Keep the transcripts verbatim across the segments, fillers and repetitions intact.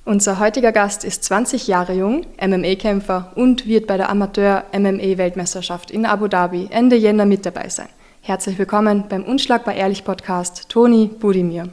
Unser heutiger Gast ist zwanzig Jahre jung, M M A-Kämpfer und wird bei der Amateur-M M A-Weltmeisterschaft in Abu Dhabi Ende Jänner mit dabei sein. Herzlich willkommen beim Unschlagbar Ehrlich Podcast, Toni Budimir.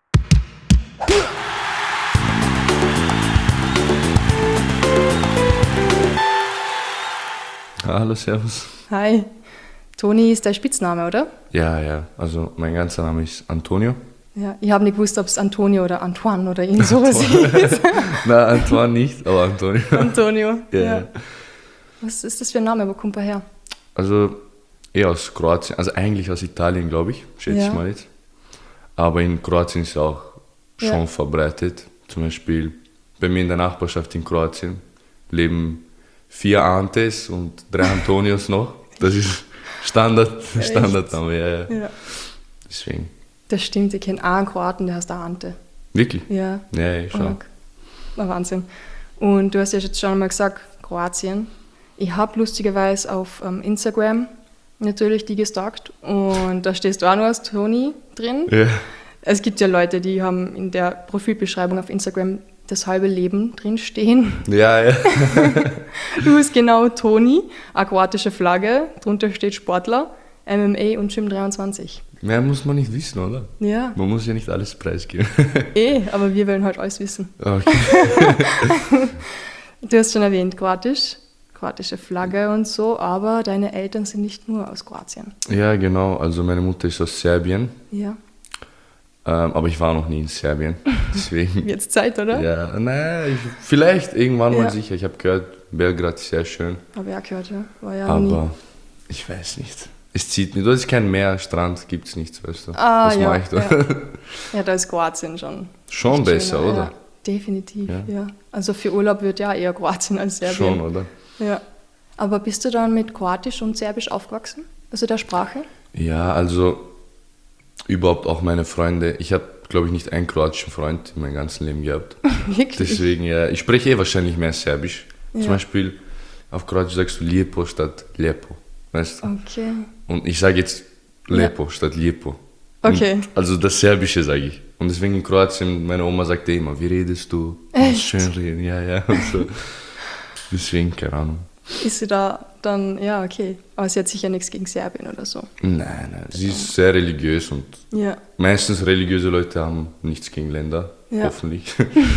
Hallo, servus. Hi. Toni ist dein Spitzname, oder? Ja, ja, also mein ganzer Name ist Antonio. Ja, ich habe nicht gewusst, ob es Antonio oder Antoine oder irgend sowas ist. Nein, Antoine nicht, aber Antonio. Antonio, ja. ja. Was ist das für ein Name? Wo kommt er her? Also eher aus Kroatien, also eigentlich aus Italien, glaube ich, schätze Ja. ich mal jetzt. Aber in Kroatien ist es auch schon Ja. verbreitet. Zum Beispiel bei mir in der Nachbarschaft in Kroatien leben vier Antes und drei Antonios noch. Das ist Standard, Standardname, ja, ja. Ja. Deswegen. Das stimmt, ich kenne auch einen Kroaten, der heißt auch Ante. Wirklich? Ja. Ja, ich schon. Arg. Na, Wahnsinn. Und du hast ja jetzt schon einmal gesagt, Kroatien. Ich habe lustigerweise auf ähm, Instagram natürlich die gestalkt und da stehst du auch noch als Toni drin. Ja. Es gibt ja Leute, die haben in der Profilbeschreibung auf Instagram das halbe Leben drin stehen. Ja, ja. Du bist genau Toni, eine kroatische Flagge, drunter steht Sportler, M M A und Gym dreiundzwanzig. Mehr muss man nicht wissen, oder? Ja, Man muss ja nicht alles preisgeben. eh, aber wir wollen halt alles wissen. Okay. Du hast schon erwähnt, kroatisch, kroatische Flagge und so, aber deine Eltern sind nicht nur aus Kroatien. Ja, genau. Also meine Mutter ist aus Serbien, Ja, ähm, aber ich war noch nie in Serbien. Deswegen. jetzt Zeit, oder? Ja, naja, ich, vielleicht irgendwann Ja. mal sicher. Ich habe gehört, Belgrad ist sehr schön, Habe ich auch gehört, ja. War ja noch nie. aber ich weiß nicht. Es zieht nicht. Dort ist kein Meer, Strand gibt es nichts, weißt du. Ah, Was ja, mache ich da? ja. Ja, da ist Kroatien schon. Schon echt besser, schöner, oder? Ja, definitiv, ja. Ja. Also für Urlaub wird ja eher Kroatien als Serbien. Schon, oder? Ja. Aber bist du dann mit Kroatisch und Serbisch aufgewachsen? Also der Sprache? Ja, also überhaupt auch meine Freunde. Ich habe, glaube ich, nicht einen kroatischen Freund in meinem ganzen Leben gehabt. Wirklich? Deswegen, ja, ich spreche eh wahrscheinlich mehr Serbisch. Ja. Zum Beispiel auf Kroatisch sagst du Lijepo statt Lijepo, weißt du? Okay. Und ich sage jetzt Lepo statt Lijepo. Okay. Und also das Serbische sage ich. Und deswegen in Kroatien, meine Oma sagte immer, wie redest du? Du musst Echt? schön reden, ja, ja. Und so. Deswegen, keine Ahnung. Ist sie da dann, ja, okay. Aber sie hat sicher nichts gegen Serbien oder so. Nein, nein, sie ist sehr religiös und Ja. meistens religiöse Leute haben nichts gegen Länder, Ja. hoffentlich.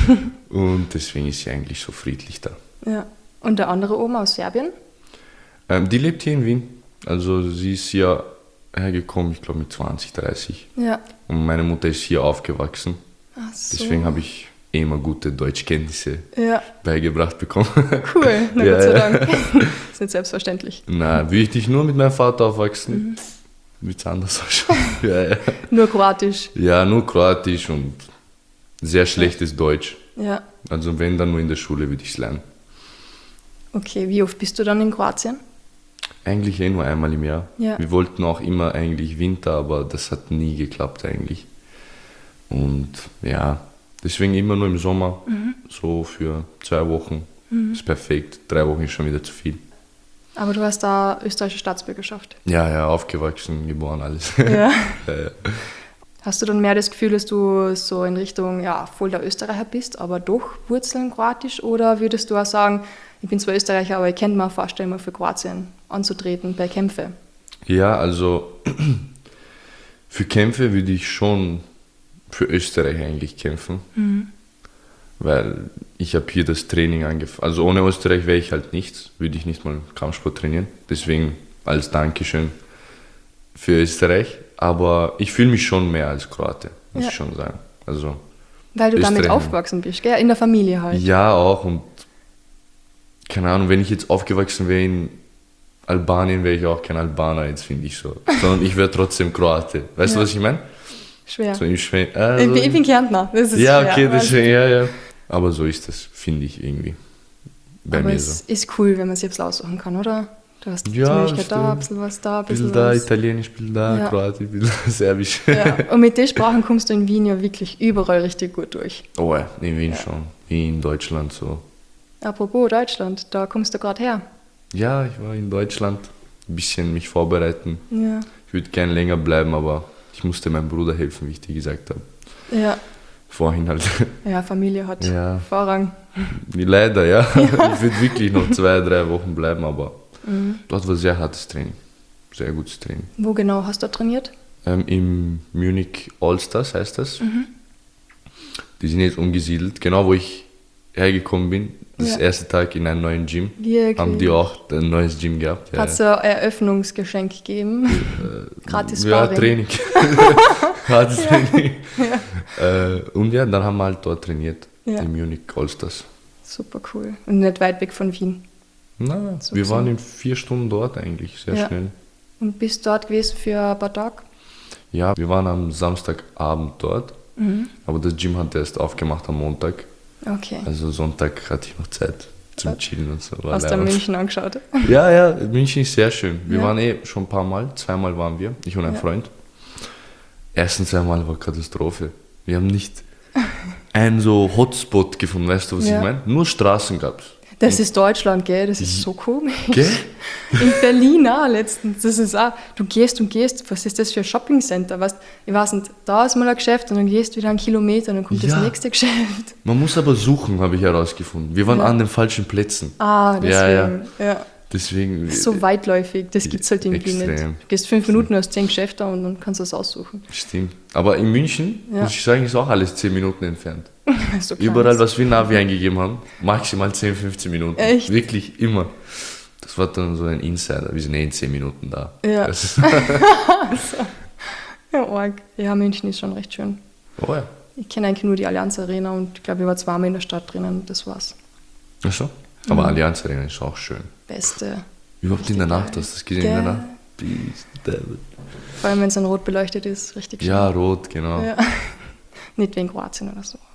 Und deswegen ist sie eigentlich so friedlich da. Ja. Und der andere Oma aus Serbien? Ähm, die lebt hier in Wien. Also sie ist hier hergekommen, ich glaube mit zwanzig, dreißig. Ja. Und meine Mutter ist hier aufgewachsen. Ach so. Deswegen habe ich eh immer gute Deutschkenntnisse Ja, beigebracht bekommen. cool. Na Ja, Gott sei ja. Dank. Ist nicht selbstverständlich. Na, will ich dich nur mit meinem Vater aufwachsen? Mhm. Wird's anders ausschauen. ja, ja. Nur Kroatisch. ja, nur Kroatisch und sehr schlechtes Deutsch. Ja. Also wenn, dann nur in der Schule würde ich es lernen. Okay, wie oft bist du dann in Kroatien? Eigentlich eh nur einmal im Jahr. Ja. Wir wollten auch immer eigentlich Winter, aber das hat nie geklappt eigentlich. Und ja, deswegen immer nur im Sommer, Mhm. so für zwei Wochen. Ist perfekt. Drei Wochen ist schon wieder zu viel. Aber du hast da österreichische Staatsbürgerschaft. Ja, ja, aufgewachsen, geboren, alles. Ja. ja, ja. Hast du dann mehr das Gefühl, dass du so in Richtung, ja, voll der Österreicher bist, aber doch Wurzeln kroatisch? Oder würdest du auch sagen, ich bin zwar Österreicher, aber ich könnte mir vorstellen, mal für Kroatien anzutreten bei Kämpfe? Ja, also für Kämpfe würde ich schon für Österreich eigentlich kämpfen. Weil ich habe hier das Training angefangen. Also ohne Österreich wäre ich halt nichts, würde ich nicht mal Kampfsport trainieren. Deswegen als Dankeschön für Österreich. Aber ich fühle mich schon mehr als Kroate, muss Ja. ich schon sagen. Also Weil du damit Österreich. aufgewachsen bist, gell? In der Familie halt. ja auch und keine Ahnung, wenn ich jetzt aufgewachsen wäre in Albanien, wäre ich auch kein Albaner, jetzt finde ich so. Sondern ich wäre trotzdem Kroate. Weißt Ja. du, was ich meine? Schwer. So im Schwe- ich, also, bin, ich bin Kärntner. Das ist ja, schwer, okay, weißt deswegen, ja, ja. Aber so ist das, finde ich irgendwie. Bei Aber mir es so. ist cool, wenn man es selbst aussuchen kann, oder? Du hast die Ja, Möglichkeit da, ein stimmt. bisschen was da, ein Ein bisschen bisschen da, was. Italienisch, ein bisschen da, Ja. Kroatisch, ein bisschen Serbisch. Ja. Und mit den Sprachen kommst du in Wien ja wirklich überall richtig gut durch. Oh, ja, in Wien Ja. schon. Wien, Deutschland so. Apropos Deutschland, da kommst du gerade her. Ja, ich war in Deutschland, ein bisschen mich vorbereiten. Ja. Ich würde gerne länger bleiben, aber ich musste meinem Bruder helfen, wie ich dir gesagt habe. Ja. vorhin halt. Ja, Familie hat Ja. Vorrang. Leider, ja. Ich würde wirklich noch zwei, drei Wochen bleiben, aber Mhm. dort war sehr hartes Training. Sehr gutes Training. Wo genau hast du trainiert? Ähm, Im Munich Allstars heißt das. Mhm. Die sind jetzt umgesiedelt. Genau wo ich hergekommen bin, das Ja. erste Tag in einem neuen Gym, Wirklich? haben die auch ein neues Gym gehabt. Ja, Hat es ein Eröffnungsgeschenk gegeben? Gratis ja, Sparring. Training. Hartes Training. Äh, und ja, dann haben wir halt dort trainiert, Ja. im Munich Allstars. Super cool. Und nicht weit weg von Wien. Na, So wir gesehen. waren in vier Stunden dort eigentlich, sehr Ja. schnell. Und bist dort gewesen für ein paar Tage? Ja, wir waren am Samstagabend dort, Mhm. aber das Gym hat erst aufgemacht am Montag. Okay. Also Sonntag hatte ich noch Zeit zum Chillen und so. War Hast du leibend. München angeschaut? Ja, ja, München ist sehr schön. Wir Ja. waren eh schon ein paar Mal, zweimal waren wir, ich und ein Ja. Freund. Ersten zweimal war Katastrophe. Wir haben nicht einen so Hotspot gefunden, weißt du, was Ja. ich meine? Nur Straßen gab es. Das ist Deutschland, gell? Das ist so komisch. Gell? In Berlin auch letztens. Das ist auch, du gehst und gehst, was ist das für ein Shoppingcenter? Weißt, ich weiß nicht, da ist mal ein Geschäft und dann gehst du wieder einen Kilometer und dann kommt Ja. das nächste Geschäft. Man muss aber suchen, habe ich herausgefunden. Wir waren Ja. an den falschen Plätzen. Ah, deswegen. Ja, Ja, ja. Deswegen. So weitläufig, das gibt es halt irgendwie Extrem. nicht. Du gehst fünf Minuten, hast zehn Geschäfte und dann kannst du das aussuchen. Stimmt. Aber in München, Ja. muss ich sagen, ist auch alles zehn Minuten entfernt. So klein Überall, ist. was wir Navi eingegeben haben, maximal zehn, fünfzehn Minuten. Echt? Wirklich immer. Das war dann so ein Insider. Wir sind eh in zehn Minuten da. Ja. Das ist, Ja, arg. Ja, München ist schon recht schön. oh ja. Ich kenne eigentlich nur die Allianz Arena und ich glaube, ich war zweimal in der Stadt drinnen und das war's. Ach so. Aber Mhm. Allianz Arena ist auch schön. Beste. Überhaupt in der Richtig Nacht, geil. hast du das gesehen in der Gell. Nacht? Beast, David. Vor allem, wenn es dann rot beleuchtet ist, richtig schön. Ja, rot, genau. Ja. Nicht wegen Kroatien oder so.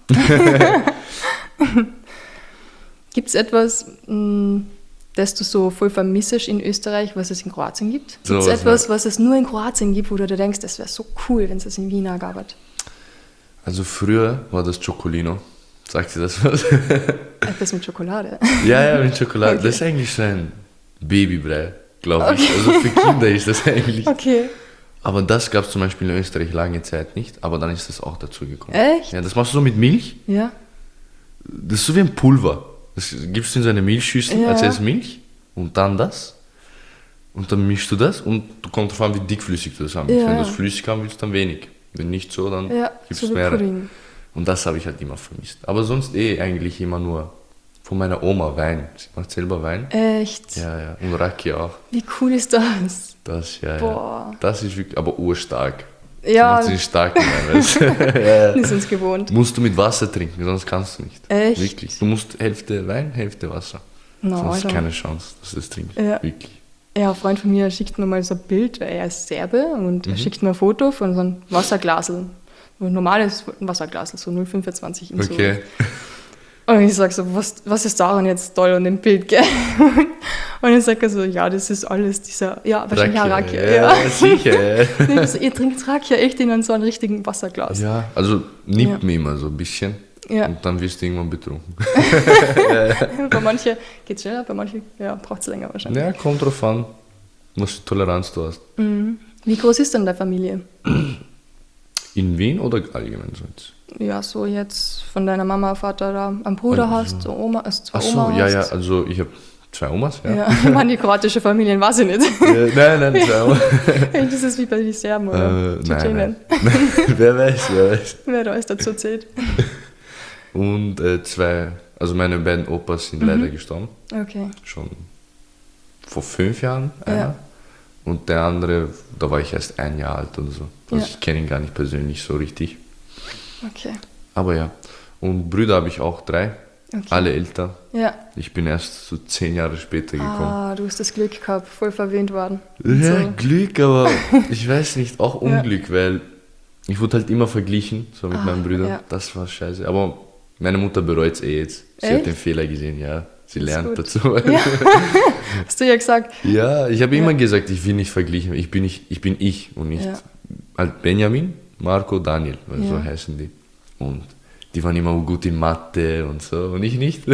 Gibt es etwas, mh, das du so voll vermissest in Österreich, was es in Kroatien gibt? Gibt es So was, etwas, was es nur in Kroatien gibt, wo du dir denkst, das wäre so cool, wenn es das in Wien auch gab? Also früher war das Chocolino. Sagt dir das was? Etwas mit Schokolade. Ja, ja, mit Schokolade. Okay. Das ist eigentlich so ein Babybrei, glaube ich. Also für Kinder ist das eigentlich. Okay. Aber das gab es zum Beispiel in Österreich lange Zeit nicht, aber dann ist das auch dazu gekommen. Echt? Ja, das machst du so mit Milch. Ja. Das ist so wie ein Pulver. Das gibst du in so eine Milchschüssel, Ja. als erst Milch und dann das. Und dann mischst du das und du kommt drauf an, wie dickflüssig du das haben willst. Ja. Wenn du es flüssig haben willst, dann wenig. Wenn nicht so, dann Ja, gibst so du wie mehr. Pudding. Und das habe ich halt immer vermisst. Aber sonst eh eigentlich immer nur von meiner Oma Wein. Sie macht selber Wein. Echt? Ja, ja. Und Raki auch. Wie cool ist das? Das, ja, Boah. ja. Das ist wirklich, aber urstark. Sie Ja, macht den starken Wein, weißt du? die sind es gewohnt. Musst du mit Wasser trinken, sonst kannst du nicht. Echt? Wirklich. Du musst Hälfte Wein, Hälfte Wasser. Na, sonst Alter. keine Chance, dass du das trinkst. Ja. Wirklich. Ja, ein Freund von mir schickt mir mal so ein Bild, weil er ist Serbe und Mhm. er schickt mir ein Foto von so einem Wasserglasel. Ein normales Wasserglasel, so null Komma fünfundzwanzig in so. Okay. Und ich sage so, was, was ist daran jetzt toll an dem Bild, gell? Und dann sagt er so, ja, das ist alles dieser, ja, wahrscheinlich ja, Rakia. Ja, Ja. sicher. Ja. Nee, so, ihr trinkt Rakia echt in so einem richtigen Wasserglas. ja, also nimmt Ja. mir immer so ein bisschen Ja. und dann wirst du irgendwann betrunken. Bei manchen geht es schneller, bei manchen ja, braucht es länger wahrscheinlich. Ja, kommt drauf an, was für Toleranz du hast. Mhm. Wie groß ist denn deine Familie? In Wien oder allgemein sonst? Ja, so jetzt von deiner Mama, Vater da einen Bruder Also- hast, so Oma, also zwei Ach so, Oma ja, ja, hast. also ich habe zwei Omas, ja. Ja, ich meine, die kroatische Familien weiß ich nicht. Äh, nein, nein, zwei Omas. Das ist wie bei den Serben oder Äh, nein, Tschetschenen. nein. wer weiß, wer weiß. Wer da alles dazu zählt. Und äh, zwei, also meine beiden Opas sind leider gestorben, Okay. schon vor fünf Jahren einer. Ja. Und der andere, da war ich erst ein Jahr alt oder so. Also Ja. ich kenne ihn gar nicht persönlich so richtig. Okay. Aber ja. Und Brüder habe ich auch drei, Okay. alle älter. Ja. Ich bin erst so zehn Jahre später gekommen. Ah, du hast das Glück gehabt, voll verwöhnt worden. Ja, So. Glück, aber ich weiß nicht, auch Unglück, weil ich wurde halt immer verglichen, so mit Ah, meinen Brüdern. ja. Das war scheiße. Aber meine Mutter bereut es eh jetzt. Sie Echt? hat den Fehler gesehen, ja. Sie Das ist lernt gut. dazu. Ja. Hast du ja gesagt. Ja, ich habe Ja. immer gesagt, ich will nicht verglichen. Ich bin, nicht, ich, bin ich und nicht Ja. halt Benjamin, Marco, Daniel, weil Ja. so heißen die. Und die waren immer gut in Mathe und so und ich nicht.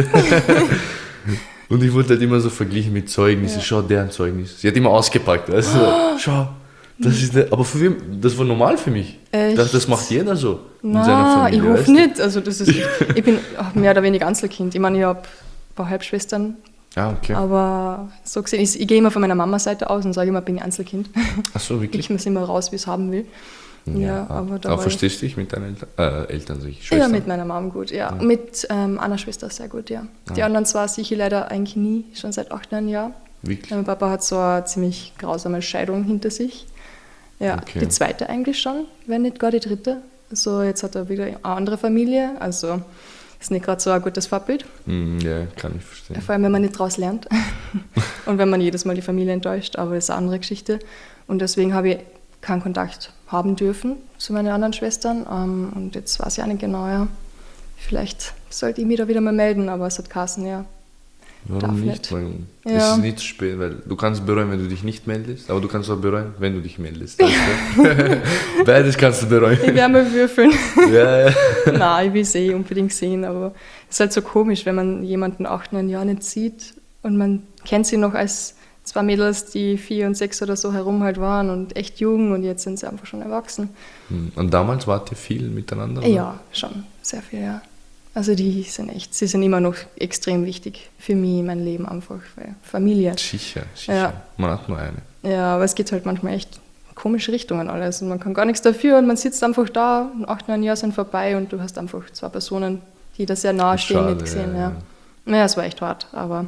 Und ich wurde halt immer so verglichen mit Zeugnissen. Ja. Schau, deren Zeugnis. Sie hat immer ausgepackt, weißt du? Schau, Das ist der, aber für wen, das war normal für mich. Echt? Ich dachte, das macht jeder so in Na, seiner Familie. ich weißt hoffe du? nicht. Also das ist, ich bin auch mehr oder weniger Einzelkind. Ich meine, ich habe ein paar Halbschwestern, Ah, okay. aber so gesehen, ich, ich gehe immer von meiner Mama-Seite aus und sage immer, ich bin ein Einzelkind. Ach so, wirklich? Ich muss immer raus, wie ich es haben will. Ja, aber da aber war verstehst du dich mit deinen Eltern? Äh, Eltern, sag ich, ich, Schwestern? ja, mit meiner Mom gut, ja. Ja. Mit ähm, einer Schwester sehr gut, ja. Die Ah. anderen zwei sehe ich leider eigentlich nie, schon seit acht, neun Jahren. Wirklich? Mein Papa hat so eine ziemlich grausame Scheidung hinter sich. Ja, Okay. die zweite eigentlich schon, wenn nicht gar die dritte. Also jetzt hat er wieder eine andere Familie, also ist nicht gerade so ein gutes Vorbild. Hm, ja, kann ich verstehen. Vor allem, wenn man nicht daraus lernt und wenn man jedes Mal die Familie enttäuscht, aber das ist eine andere Geschichte. Und deswegen habe ich keinen Kontakt haben dürfen zu meinen anderen Schwestern. Ähm, und jetzt weiß ich auch nicht genau, ja. Vielleicht sollte ich mich da wieder mal melden, aber es hat geheißen, ja. Darf Warum nicht? nicht. Weil Ja. Es ist nicht zu spät, weil du kannst bereuen, wenn du dich nicht meldest, aber du kannst auch bereuen, wenn du dich meldest. Weißt du? Beides kannst du bereuen. Ich werde mal würfeln. Ja, ja. Nein, ich will es eh unbedingt sehen, aber es ist halt so komisch, wenn man jemanden acht, neun Jahre nicht sieht und man kennt sie noch als zwei Mädels, die vier und sechs oder so herum halt waren und echt jung und jetzt sind sie einfach schon erwachsen. Hm, und damals wart ihr viel miteinander? oder? Ja, schon, sehr viel, ja. Also die sind echt, sie sind immer noch extrem wichtig für mich, mein Leben einfach, weil Familie. Sicher, sicher. Ja. Man hat nur eine. Ja, aber es geht halt manchmal echt komische Richtungen alles und man kann gar nichts dafür und man sitzt einfach da und acht, neun Jahre sind vorbei und du hast einfach zwei Personen, die da sehr nahe stehen, Schade, nicht gesehen. ja, Ja, ja. ja, es war echt hart, aber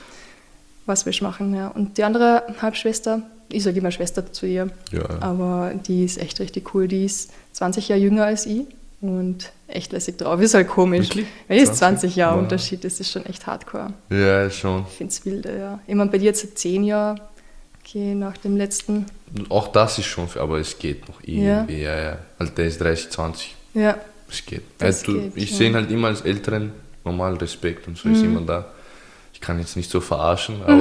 was willst du machen, ja. Und die andere Halbschwester, ich sage immer Schwester zu ihr, Ja. aber die ist echt richtig cool, die ist zwanzig Jahre jünger als ich und echt lässig drauf, ist halt komisch. Wirklich? Weil es zwanzig? zwanzig Jahre Wow. Unterschied, das ist schon echt hardcore. Ja, schon. Ich finde es wilde, ja. Ich meine, bei dir jetzt zehn Jahre, okay, nach dem letzten, Auch das ist schon, viel, aber es geht noch irgendwie. Ja, ja. Also der ist dreißig, zwanzig. ja, Es geht. Das ja, du, geht, ich ja. sehe ihn halt immer als Älteren, normal Respekt und so Mhm. ist immer da. Ich kann jetzt nicht so verarschen, aber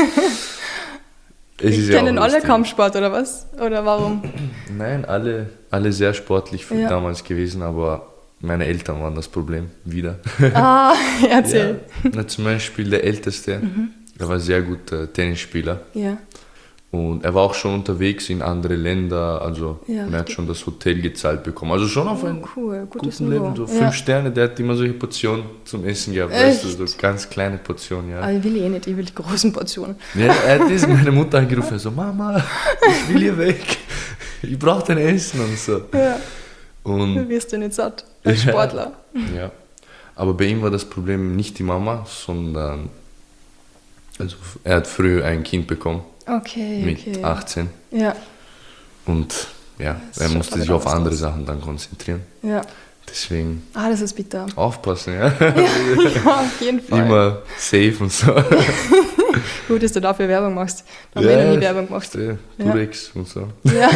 es ist ja auch kennen alle lustig. Kampfsport oder was? Oder warum? Nein, alle, alle sehr sportlich für Ja. damals gewesen, aber meine Eltern waren das Problem wieder. Ah, erzähl. Ja, na, zum Beispiel der Älteste, Mhm. der war sehr guter Tennisspieler Ja, und er war auch schon unterwegs in andere Länder, also Ja, und er hat richtig. schon das Hotel gezahlt bekommen, also schon auf oh, ein cool, gutes guten Niveau. Leben, so ja. fünf Sterne, der hat immer solche Portionen zum Essen gehabt, weißt du, Echt? so ganz kleine Portionen, ja. Aber ich will eh nicht, ich will die großen Portionen. Ja, er hat diese meine Mutter angerufen, er so, Mama, ich will hier weg, ich brauche dein Essen und so. Ja, du Und, wirst ja nicht satt, als Ja. Sportler. ja. Aber bei ihm war das Problem nicht die Mama, sondern also er hat früh ein Kind bekommen, Okay, mit okay. achtzehn. Ja, Und ja, Das er schaut musste aber sich auf anders andere aus. Sachen dann konzentrieren. ja. Deswegen Ah, das ist bitter. aufpassen, ja. Ja, ja, auf jeden Fall. Immer safe und so. Gut, dass du dafür Werbung machst. Da haben wir noch nie Werbung gemacht. äh, Ja. Durex und so. Ja.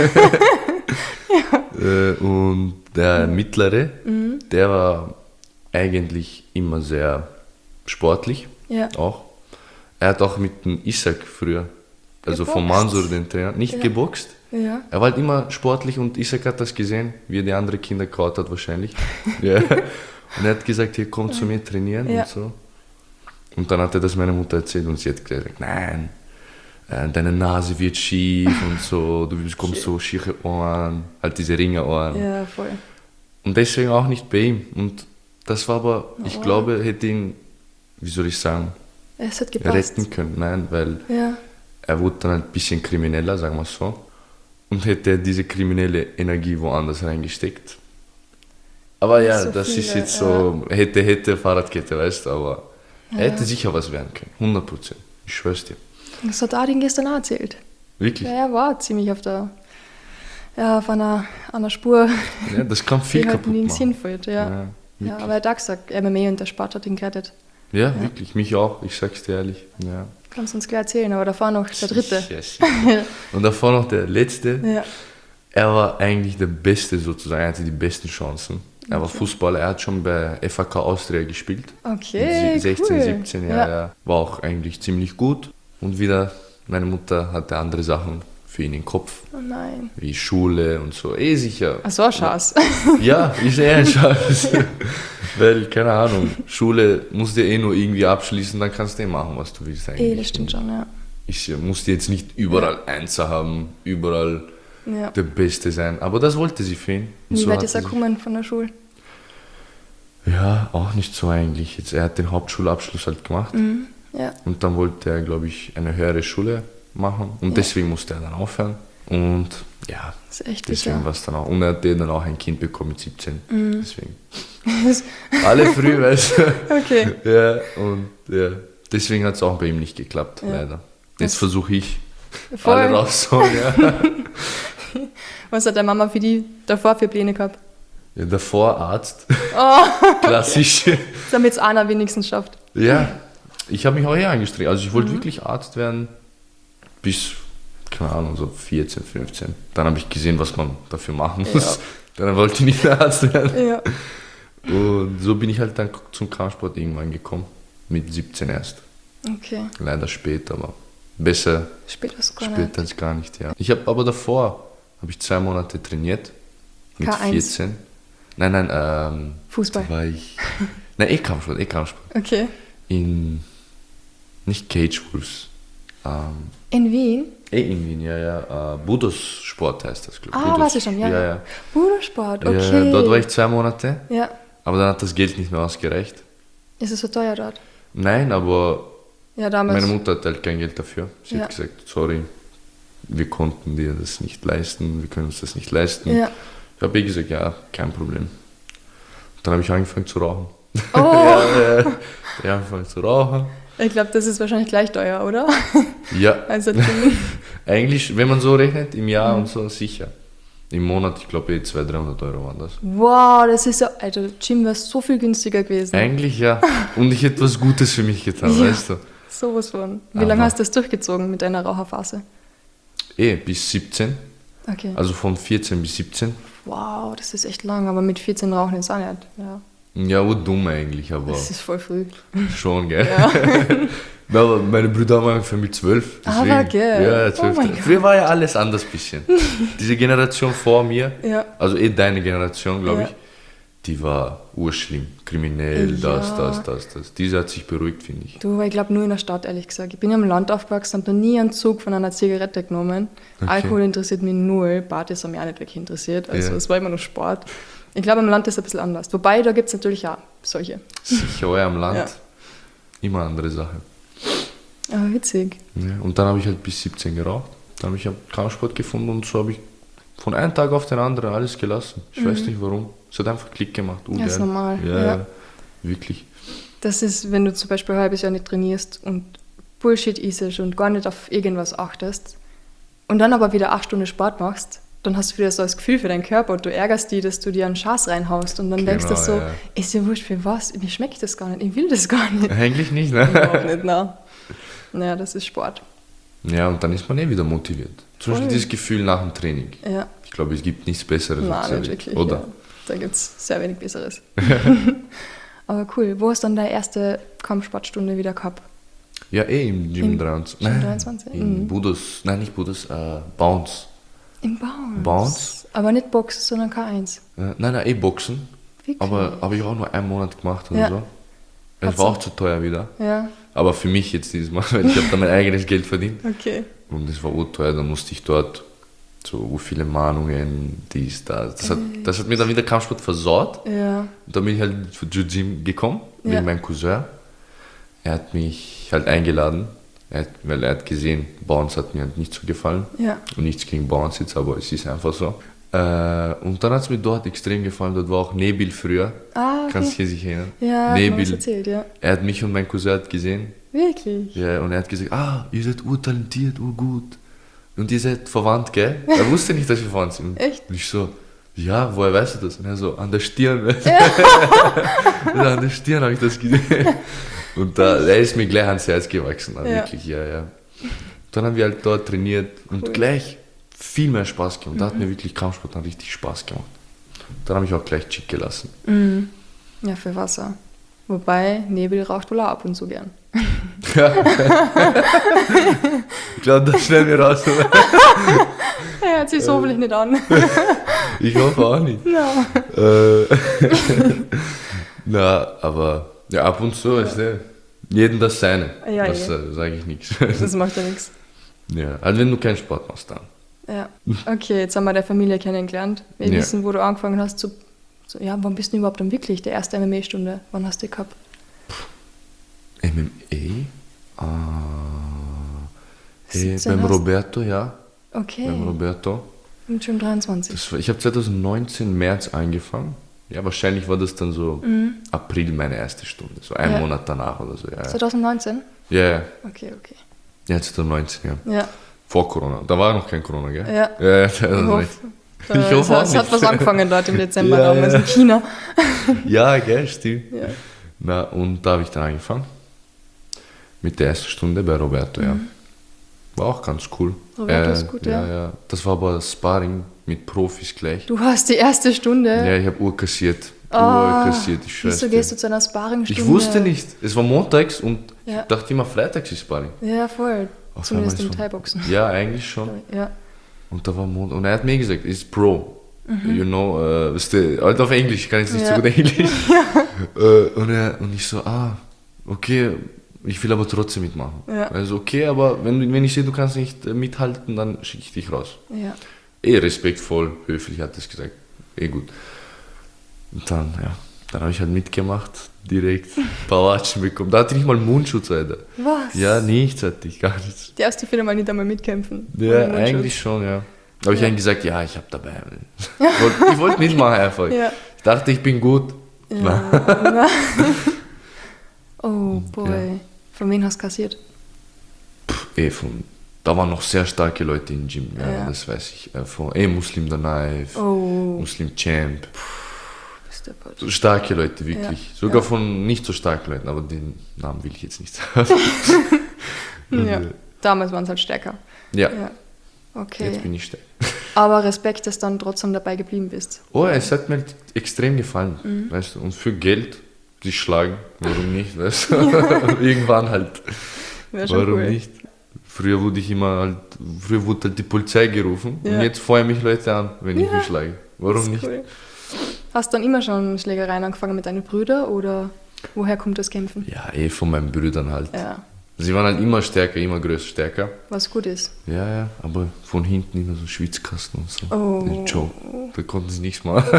Äh, und der mittlere, Mhm. der war eigentlich immer sehr sportlich, Ja. auch. Er hat auch mit dem Isaac früher, also vom Geboxt? Mansur, den Trainer, nicht Ja. geboxt. Ja. Er war halt immer sportlich und Isaac hat das gesehen, wie er die anderen Kinder kaut hat wahrscheinlich. Ja. Und er hat gesagt, hier komm zu mir trainieren Ja. und so. Und dann hat er das meiner Mutter erzählt und sie hat gesagt, nein, äh, deine Nase wird schief und so, du bekommst so schiefe Ohren, halt diese Ringerohren. Ja, voll. Und deswegen auch nicht bei ihm. Und das war aber, ich Oh. glaube, hätte ihn, wie soll ich sagen, Es hat gepasst. retten können. Nein, weil Ja. er wurde dann ein bisschen krimineller, sagen wir so. Und hätte er diese kriminelle Energie woanders reingesteckt. Aber ja, So das ist viele, jetzt so, hätte, hätte, Fahrradkette, weißt du, aber er hätte sicher was werden können. hundert Prozent. Ich schwör's dir. Das hat Adin gestern auch erzählt. Wirklich. Ja, er war ziemlich auf der, ja, auf einer, einer Spur, Ja, das kann viel die halt kaputt nirgends machen. hinfällt. Ja. Ja, Ja, wirklich. aber er hat auch gesagt, M M A und der Sport hat ihn gerettet. Ja, wirklich, mich auch, ich sag's dir ehrlich. Ja. Kannst du uns gleich erzählen, aber davor noch der dritte. Sicher, sicher. Und davor noch der letzte. Ja. Er war eigentlich der Beste sozusagen, er hatte die besten Chancen. Er war Fußballer, er hat schon bei F A K Austria gespielt. Okay, Mit sechzehn, cool. siebzehn, ja, Ja. ja. War auch eigentlich ziemlich gut. Und wieder, meine Mutter hatte andere Sachen für ihn im Kopf, Oh nein. wie Schule und so. Eh sicher. Ach so, ein Schatz. Ja, ist eher ein Schatz. Weil, keine Ahnung, Schule musst du eh nur irgendwie abschließen, dann kannst du eh machen, was du willst eigentlich. Eh, das stimmt schon, ja. Ich musste jetzt nicht überall Einser haben, überall Ja. der Beste sein. Aber das wollte sie für ihn. Und Wie so weit hat ist er sie- gekommen von der Schule? Ja, auch nicht so eigentlich. Jetzt, er hat den Hauptschulabschluss halt gemacht. Mhm. Ja. Und dann wollte er, glaube ich, eine höhere Schule machen. Und Ja. deswegen musste er dann aufhören. Und ja, Das ist echt deswegen bitter. war es dann auch. Und er hat dann auch ein Kind bekommen mit siebzehn. Mhm. Deswegen. Alle früh, weißt du. Okay. Ja, und ja. Deswegen hat es auch bei ihm nicht geklappt, Ja. leider. Jetzt Das- versuche ich, Voll. alle rauszuholen. Ja. Was hat deine Mama für die davor für Pläne gehabt? Ja, davor Arzt. Oh, Klassisch. damit es einer wenigstens schafft. Ja, ich habe mich auch eher angestrengt. Also ich Mhm. wollte wirklich Arzt werden bis, keine Ahnung, so vierzehn, fünfzehn. Dann habe ich gesehen, was man dafür machen muss. Dann wollte ich nicht mehr Arzt werden. Ja. Und so bin ich halt dann zum Kampfsport irgendwann gekommen. Mit siebzehn erst. Okay. Leider spät, aber besser Später sogar spät nicht. als gar nicht, ja. Ich habe aber davor, habe ich zwei Monate trainiert. Mit K eins. vierzehn. Nein, nein, ähm, Fußball. da war ich, nein, eh Kampfsport, eh Kampfsport. Okay. In, nicht Cage Wolves, ähm, In Wien? eh in Wien, ja, ja, äh, Budos Sport heißt das, glaube ich. Ah, Budos. weiß ich schon, ja. Ja, ja. Budosport, Ja, okay. dort war ich zwei Monate, Ja. aber dann hat das Geld nicht mehr ausgereicht. Ist es so teuer dort? Nein, aber Ja, damals. meine Mutter hat halt kein Geld dafür. Sie Ja. hat gesagt, sorry, wir konnten dir das nicht leisten, wir können uns das nicht leisten. Ja. Ich habe eh gesagt, ja, kein Problem. Dann habe ich angefangen zu rauchen. Oh, ja, ja, ich habe angefangen zu rauchen. ich glaube, das ist wahrscheinlich gleich teuer, oder? Ja, Also, eigentlich, wenn man so rechnet, im Jahr Mhm. und so, sicher. Im Monat, ich glaube, eh zweihundert, dreihundert Euro waren das. wow, das ist ja, Alter, Gym wäre so viel günstiger gewesen. Eigentlich ja. Und ich hätte was Gutes für mich getan, Ja. weißt du. Sowas von. Wie Aber- lange hast du das durchgezogen mit deiner Raucherphase? Eh, bis siebzehn. Okay. Also von vierzehn bis siebzehn. Wow, das ist echt lang, aber mit vierzehn rauchen ist auch nicht. Ja, Ja, wo dumm eigentlich, aber das ist voll früh. schon, gell? Ja. Ja, aber meine Brüder haben angefangen mit zwölf. Aber, gell? Ja, zwölf. Oh mein Früher war ja alles anders bisschen. Diese Generation vor mir, Ja. also eh deine Generation, glaube Ja. ich, die war urschlimm. Kriminell, das, Ja. das, das, das. Diese hat sich beruhigt, finde ich. Du, aber ich glaube nur in der Stadt, ehrlich gesagt. Ich bin ja im Land aufgewachsen, habe noch nie einen Zug von einer Zigarette genommen. Okay. Alkohol interessiert mich null, Partys haben mich auch nicht wirklich interessiert. Also Ja. es war immer nur Sport. Ich glaube, im Land ist es ein bisschen anders. Wobei, da gibt es natürlich auch solche. Sicher, euer am Land, Ja. immer andere Sache. Aber witzig. Ja, und dann habe ich halt bis siebzehn geraucht. Dann habe ich hab Kampfsport gefunden und so habe ich von einem Tag auf den anderen alles gelassen. Ich weiß nicht warum. Es hat einfach Klick gemacht. Ja, ist urgeil. normal, Ja, ja. wirklich. Das ist, wenn du zum Beispiel ein halbes Jahr nicht trainierst und Bullshit isst und gar nicht auf irgendwas achtest und dann aber wieder acht Stunden Sport machst, dann hast du wieder so das Gefühl für deinen Körper und du ärgerst dich, dass du dir einen Schaß reinhaust und dann denkst du Genau, so, ja. ist ja wurscht für was, mir schmeckt das gar nicht, ich will das gar nicht. Eigentlich nicht, ne? Überhaupt nicht, nein. Naja, das ist Sport. Ja, und dann ist man eh wieder motiviert. Zum Beispiel Voll. dieses Gefühl nach dem Training. Ja, Ich glaube, es gibt nichts Besseres. als nein, das, nicht wirklich. Oder? Ja. Da gibt es sehr wenig Besseres. Aber cool. Wo hast du dann deine erste Kampfsportstunde wieder gehabt? Ja, eh im Gym Im dreiundzwanzig. Gym Nein, dreiundzwanzig? In Mhm. Budos, nein, nicht Budos, äh, Bounce. Im Bounce. Bounce? Aber nicht Boxen, sondern K eins. Äh, nein, nein, eh Boxen. Wirklich? Aber habe ich auch nur einen Monat gemacht oder Ja. so. Es Hat's war so- auch zu teuer wieder. Ja, Aber für mich jetzt dieses Mal, weil ich habe da mein eigenes Geld verdient. okay. Und es war urteuer, dann musste ich dort so viele Mahnungen, dies, das. Das hat, das hat mir dann wieder Kampfsport versaut. Ja, Und dann bin ich halt zu Jiu-Jitsu gekommen, Ja. wegen meinem Cousin. Er hat mich halt eingeladen, er hat, weil er hat gesehen, Bounce hat mir halt nicht so gefallen. ja. Und nichts gegen Bounce jetzt, aber es ist einfach so. Äh, und dann hat es mir dort extrem gefallen, dort war auch Nebil früher. Ah, okay. Kannst du dich erinnern? Ja, hat mir was Nebil. erzählt, ja. Er hat mich und mein Cousin hat gesehen. Wirklich? Ja, und er hat gesagt, ah, ihr seid urtalentiert, urgut. Und ihr seid verwandt, gell? Er wusste nicht, dass wir verwandt sind. Echt? Und ich so, ja, woher weißt du das? Und er so, an der Stirn. Ja. Ja, an der Stirn habe ich das gesehen. Und da, er ist mir gleich ans Herz gewachsen, dann Ja. wirklich, ja, ja. Dann haben wir halt dort trainiert und Cool. gleich viel mehr Spaß gemacht. Da hat mir wirklich Kampfsport dann richtig Spaß gemacht. Dann habe ich auch gleich Chick gelassen. Mhm. Ja, für Wasser. Wobei, Nebel raucht wohl auch ab und zu gern. Ich glaube, das schnell mir raus. Oder? Er hört sich so hoffentlich nicht an. Ich hoffe auch nicht. Ja. Äh, Na, aber ja, ab und zu ist der. Jeden das seine. Ja, das eh. äh, sage ich nichts. Das macht ja nichts. Ja, also wenn du keinen Sport machst, dann. Ja. Okay, jetzt haben wir deine Familie kennengelernt. Wir Ja. wissen, wo du angefangen hast zu, zu... Ja, wann bist du überhaupt dann wirklich? Der erste M M A-Stunde, wann hast du die gehabt? M M A? Ah, hey, siebzehn beim hast- Roberto, ja. Okay, Beim Roberto. und schon dreiundzwanzig. Das war, ich habe zwanzig neunzehn März angefangen. Ja, wahrscheinlich war das dann so April meine erste Stunde. So ein Mhm. Ja. Monat danach oder so. Ja, ja. zwanzig neunzehn? Ja, ja. Okay, okay. Ja, zwanzig neunzehn, ja. Ja, Vor Corona. Da war noch kein Corona, gell? Ja. Ja, ja, das ich ist hoffe. recht. Äh, Ich hoffe es, auch es hat nicht. was angefangen dort im Dezember Ja, damals ja. in China. Ja, gell, stimmt. Ja. Na, und da habe ich dann angefangen. Mit der ersten Stunde bei Roberto, ja. War auch ganz cool. Mhm. Roberto ist gut, ja. ja. ja. Das war aber Sparring mit Profis gleich. Du hast die erste Stunde. Ja, ich habe Uhr kassiert. Ah, Uhr kassiert, ich schwör's Wieso dir. gehst du zu einer Sparringstunde? Ich wusste nicht. Es war montags und Ja. ich dachte immer, freitags ist Sparring. Ja, voll. Auf Zumindest einmal im ist so- Thai-Boxen. Ja, eigentlich schon. Ja. Und da war Montag. Und er hat mir gesagt, ist Pro. You know, äh, weißt du, halt auf Englisch, ich kann jetzt nicht Ja. so gut Englisch. äh, und, er, und ich so, ah, okay, ich will aber trotzdem mitmachen. Ja. Also okay, aber wenn, wenn ich sehe, du kannst nicht äh, mithalten, dann schicke ich dich raus. Ja. Eh respektvoll, höflich hat er es gesagt. Eh gut. Und dann, ja, dann habe ich halt mitgemacht, direkt ein paar Watschen bekommen. Da hatte ich nicht mal Mundschutz, Alter. Was? Ja, nichts hatte ich, gar nichts. Die erste Firma nicht einmal mitkämpfen. Ja, Ohne Mundschutz. eigentlich schon, ja. Da habe ich Ja. dann gesagt, ja, ich habe dabei. Ich wollte wollt mitmachen einfach. Ja. Ich dachte, ich bin gut. Ja. Oh boy. Ja. Von wem hast du kassiert? Eh, von, da waren noch sehr starke Leute im Gym, ja, Ja. das weiß ich. Äh, Von, eh, Muslim the Knife, Oh, Muslim Champ. bist du deppert. So starke Leute, wirklich. Ja. Sogar Ja. von nicht so starken Leuten, aber den Namen will ich jetzt nicht sagen. Ja. Damals waren es halt stärker. Ja, Ja. Okay. jetzt bin ich stark. Aber Respekt, dass du dann trotzdem dabei geblieben bist. Oh, es hat mir extrem gefallen, Mhm. weißt du. Und für Geld sich schlagen, warum nicht, weißt du. Irgendwann halt. Wäre schon Warum cool. nicht? Früher wurde ich immer halt, früher wurde halt die Polizei gerufen Ja. und jetzt feuern mich Leute an, wenn ich Ja. mich schlage. Warum Das ist nicht? Cool. Hast du dann immer schon Schlägereien angefangen mit deinen Brüdern oder woher kommt das Kämpfen? Ja, eh von meinen Brüdern halt. Ja, Sie waren halt immer stärker, immer größer, stärker. was gut ist. Ja, ja, aber von hinten immer so Schwitzkasten und so. Oh. Den Joe. Da konnten sie nichts machen.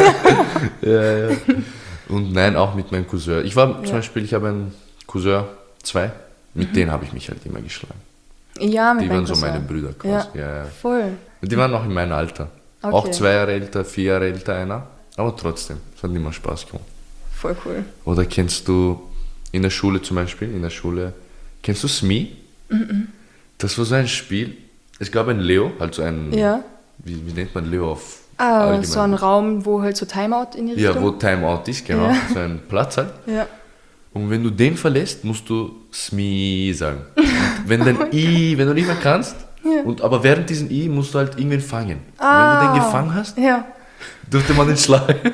ja, ja. Und nein, auch mit meinem Cousin. Ich war zum Ja. Beispiel, ich habe einen Cousin, zwei, mit denen habe ich mich halt immer geschlagen. Ja, mit Die meinem waren so Cousin. meine Brüder Ja, quasi. Ja, ja. voll. Die waren auch in meinem Alter. Okay. Auch zwei Jahre älter, vier Jahre älter einer. Aber trotzdem, es hat immer Spaß gemacht. Voll cool. Oder kennst du in der Schule zum Beispiel, in der Schule, kennst du Smee? Das war so ein Spiel. Es gab ein Leo, also ein, Ja. wie, wie nennt man Leo auf Ah, allgemein? so ein Raum, wo halt so Timeout in die Ja, Richtung. wo Timeout ist, genau. Ja. So ein Platz halt. Ja. Und wenn du den verlässt, musst du Smee sagen. Und wenn dein I, wenn du nicht mehr kannst, Ja. und, aber während diesem I musst du halt irgendwen fangen. Ah. Wenn du den gefangen hast, Ja. durfte man den schlagen.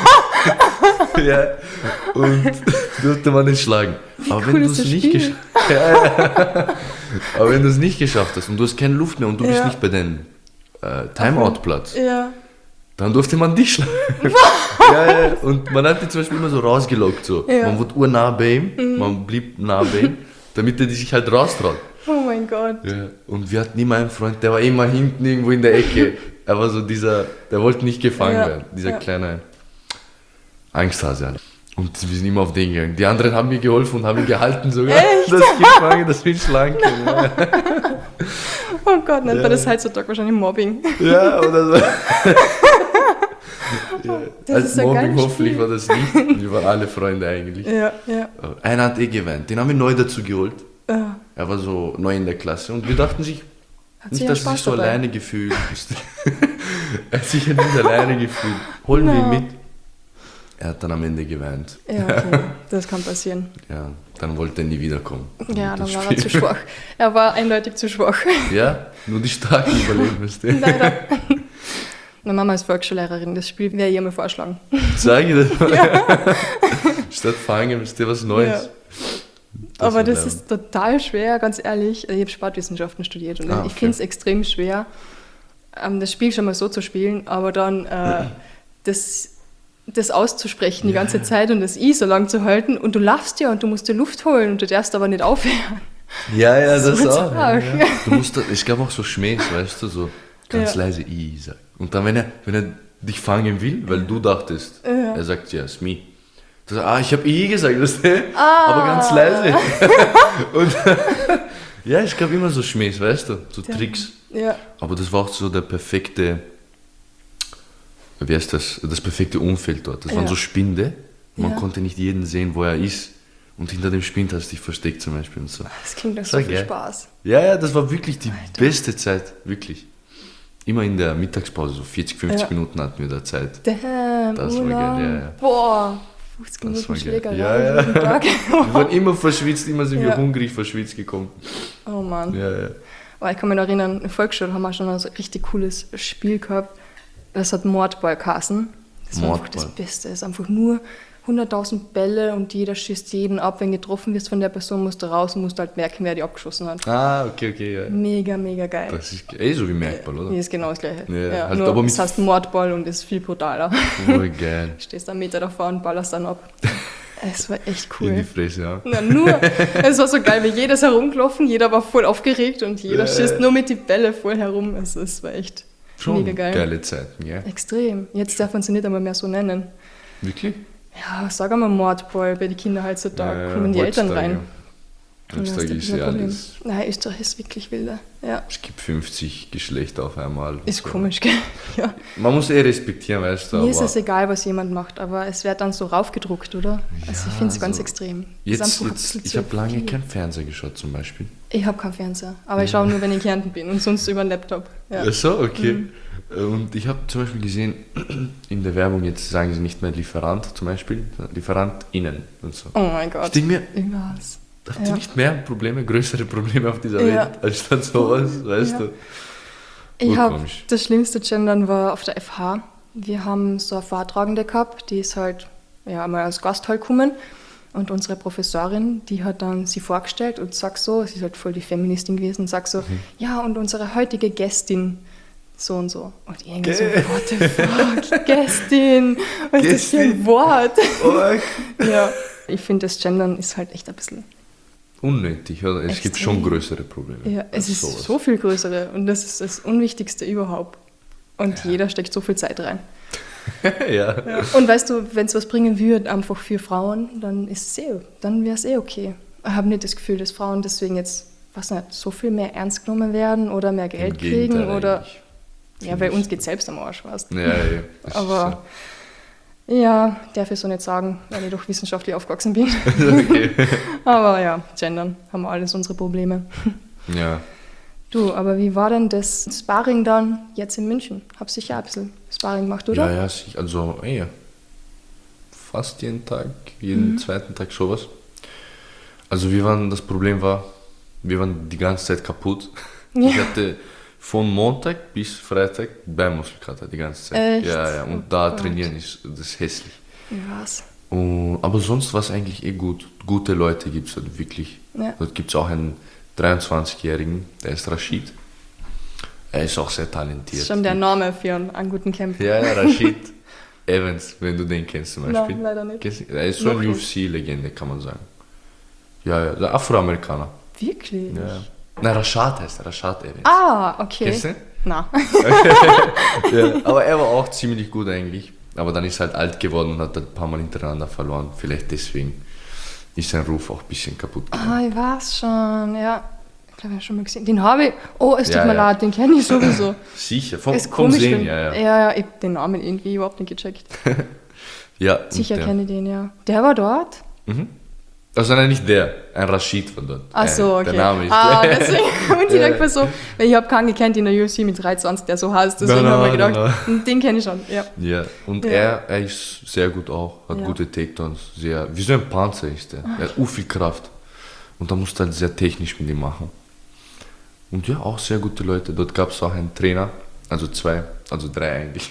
ja. Und durfte man den schlagen. Aber cool wenn du ist es das nicht Spiel? geschafft ja, ja. Aber wenn du es nicht geschafft hast und du hast keine Luft mehr und du bist Ja. nicht bei deinem äh, Timeout-Platz, Ja. dann durfte man dich schlagen. ja, ja. Und man hat die zum Beispiel immer so rausgelockt. So. Ja. Man wurde urnah bei ihm, man blieb nah bei ihm, damit er sich halt raustraut. Oh mein Gott. Ja. Und wir hatten immer einen Freund, der war immer hinten irgendwo in der Ecke. Er war so dieser, der wollte nicht gefangen Ja. werden. Dieser Ja. kleine Angsthase. halt. Und wir sind immer auf den gegangen. Die anderen haben mir geholfen und haben ihn gehalten sogar. Echt? Dass ich gefangen, dass wir ihn schlagen können. Ja, Oh Gott, nennt Ja. man das heutzutage wahrscheinlich Mobbing. ja oder so. ja. Das Als ist ein Mobbing geiles hoffentlich Spiel. war das nicht. Wir waren alle Freunde eigentlich. Ja, ja. Einer hat eh geweint. Den haben wir neu dazu geholt. ja. Er war so neu in der Klasse und wir dachten sich, Hat nicht, sicher dass er Spaß sich so dabei. alleine gefühlt hat. Er hat sich ja nicht alleine gefühlt. Holen wir ihn No. mit. Er hat dann am Ende geweint. Ja, okay. Das kann passieren. Ja, dann wollte er nie wiederkommen. Ja, Das dann war er Spiel. zu schwach. Er war eindeutig zu schwach. Ja, nur die Starken überleben müsste. Leider. Meine Mama ist Volksschullehrerin, das Spiel werde ich ihr mal vorschlagen. Sag ich das mal. Statt fangen müsst ihr was Neues. Ja. Das Aber wird das lernen. ist total schwer, ganz ehrlich. Ich habe Sportwissenschaften studiert und Ah, ich okay. finde es extrem schwer, ähm, das Spiel schon mal so zu spielen, aber dann äh, das, das auszusprechen die Ja, ganze ja. Zeit und das I so lang zu halten und du laufst ja und du musst dir Luft holen und du darfst aber nicht aufhören. Ja, ja, Das das, ist auch. Ja, arg. ja. Du musst, da- es gab auch so Schmähs, weißt du, so ganz Ja. leise I sagen. Und dann, wenn er, wenn er dich fangen will, weil du dachtest, Ja. er sagt, ja, it's me. Du sagst, ah, ich habe I gesagt, weißt du? Aber ganz leise. Und ja, es gab immer so Schmähs, weißt du, so Tricks. Ja. Aber das war auch so der perfekte, wie heißt das, das perfekte Umfeld dort. Das waren Ja. so Spinde, man Ja. konnte nicht jeden sehen, wo er ist. Und hinter dem Spind hast du dich versteckt zum Beispiel und so. Das klingt nach Das so war viel geil. Spaß. Ja, ja, das war wirklich die beste Zeit, wirklich. Immer in der Mittagspause, so vierzig, fünfzig Ja. Minuten hatten wir da Zeit. Damn, Das war Urlaub. geil, ja, ja. Boah, fünfzig Das Minuten war geil. Schlägerei Ja, ja. jeden Tag. Wir waren immer verschwitzt, immer sind wir Ja. hungrig verschwitzt gekommen. Oh Mann. Ja, ja. Aber ich kann mich noch erinnern, in der Volksschule haben wir schon ein so richtig cooles Spiel gehabt. Das hat Mordball geheißen. Das war einfach das Mordball. Beste. Es ist einfach nur hunderttausend Bälle und jeder schießt jeden ab. Wenn getroffen wirst von der Person, musst du raus und musst halt merken, wer die abgeschossen hat. Ah, okay, okay, ja. Mega, mega geil. Das ist eh so wie Merkball, oder? Hier ist genau das gleiche. Ja, halt nur aber mit- es heißt Mordball und ist viel brutaler. Oh, geil. Du stehst einen Meter davor und ballerst dann ab. Es war echt In die cool. Fresse, ja. Na, nur, es war so geil, weil jeder ist herumgelaufen, jeder war voll aufgeregt und jeder Ja, schießt ja. nur mit die Bälle voll herum. Also es war echt Schon mega geil. geile Zeiten, ja. Extrem. Jetzt darf man sie nicht einmal mehr so nennen. Wirklich? Ja, sag einmal Mordball bei den Kindern heutzutage. Ja, kommen die Eltern heutzutage, rein. ja. Und das Heutzutage ein ist bisschen ja ein Problem. alles. Nein, Österreich ist wirklich wilder. Ja, Es gibt fünfzig Geschlechter auf einmal. ist So. komisch, gell? Ja. Man muss eh respektieren, weißt du. Mir ist aber es egal, was jemand macht, aber es wird dann so raufgedruckt, oder? Also ich Ja, finde es ganz so- extrem. Das ist Jetzt, einfach ein jetzt, bisschen ich zu habe lange viel. kein Fernseher geschaut, zum Beispiel. Ich habe keinen Fernseher, aber ich schaue nur, wenn ich in Kärnten bin und sonst über den Laptop. Ja. Ach so, okay. Mhm. Und ich habe zum Beispiel gesehen, in der Werbung, jetzt sagen sie nicht mehr Lieferant zum Beispiel, sondern LieferantInnen und so. Oh mein Ich Gott. denke mir, Übers. habt Ja. ihr nicht mehr Probleme, größere Probleme auf dieser Ja. Welt, als dann sowas, weißt Ja. du? Ich habe Urkomisch. das schlimmste Gendern war auf der F H. Wir haben so eine Vortragende gehabt, die ist halt ja, mal als Gast halt gekommen. Und unsere Professorin, die hat dann sie vorgestellt und sagt so, sie ist halt voll die Feministin gewesen, sagt so, Mhm. ja, und unsere heutige Gästin, so und so. Und ich irgendwie so, Gä- what the fuck, Gästin, was ist das für ein Gästin? Wort? Oh, Ja, ich finde, das Gendern ist halt echt ein bisschen, unnötig, oder? Es gibt Extrem. schon größere Probleme. ja, es als ist sowas. so viel größere und das ist das Unwichtigste überhaupt. Und jeder steckt so viel Zeit rein. ja. Und weißt du, wenn es was bringen würde, einfach für Frauen, dann ist es eh, dann wäre es eh okay. Ich habe nicht das Gefühl, dass Frauen deswegen jetzt, was nicht, so viel mehr ernst genommen werden oder mehr Geld Im kriegen Gegenteil oder, eigentlich. ja, Finde bei ich. uns geht selbst am Arsch, weißt du. Ja, ja. Das Aber ja, darf ich so nicht sagen, weil ich doch wissenschaftlich aufgewachsen bin. ist so. Okay. Aber ja, gendern haben wir alles unsere Probleme. Ja. Du, aber wie war denn das Sparring dann jetzt in München? Hab sicher ein bisschen Sparring gemacht, oder? Ja, ja, sich- also ey, fast jeden Tag, jeden Mhm. zweiten Tag sowas. Also wir waren, das Problem war, wir waren die ganze Zeit kaputt. Ja. Ich hatte von Montag bis Freitag Beinmuskelkater die ganze Zeit. Echt? Ja, ja, und Oh da Gott. trainieren ist das ist hässlich. Was? Und, aber sonst war es eigentlich eh gut. Gute Leute gibt es halt wirklich. Ja. Dort gibt es auch einen dreiundzwanzigjährigen, der ist Rashid. Er ist auch sehr Das talentiert. ist schon der Name für einen, einen guten Kämpfer. Ja, ja, Rashid Evans, wenn du den kennst zum Beispiel. Nein, leider nicht. Kennst du- Er ist so Noch eine U nicht. F C-Legende, kann man sagen. Ja, ja, der Afroamerikaner. Wirklich? Ja, ja. Nein, Rashad heißt er, Rashad Evans. Ah, okay. Kennst du? Na. Ja, aber er war auch ziemlich gut eigentlich. Aber dann ist er halt alt geworden und hat ein paar Mal hintereinander verloren. Vielleicht deswegen ist sein Ruf auch ein bisschen kaputt gegangen. Ah, ich weiß schon, ja. Ich glaube, ich habe schon mal gesehen. Den habe ich. Oh, es tut Ja, mir ja. leid, den kenne ich sowieso. Sicher, vom, Ist vom komisch, Sehen, wenn- ja, ja. Ja, ja, ich habe den Namen irgendwie überhaupt nicht gecheckt. ja und Sicher der- kenne ich den, ja. Der war dort? Mhm. Also nein, nicht der, ein Rashid von dort. Ach so, Äh, okay. Der Name ist ah, der. deswegen. Und ich Ja. dachte mir so, weil ich habe keinen gekannt in der U F C mit dreiundzwanzig, der so heißt. Deswegen Nein, habe ich nein, gedacht, den kenne ich schon. Ja. Ja, und Ja. Er, er ist sehr gut auch, hat Ja. gute Takedowns, sehr, wie so ein Panzer ist er. Er hat u viel Kraft. Und da musst du halt sehr technisch mit ihm machen. Und ja, auch sehr gute Leute. Dort gab es auch einen Trainer, also zwei, also drei eigentlich.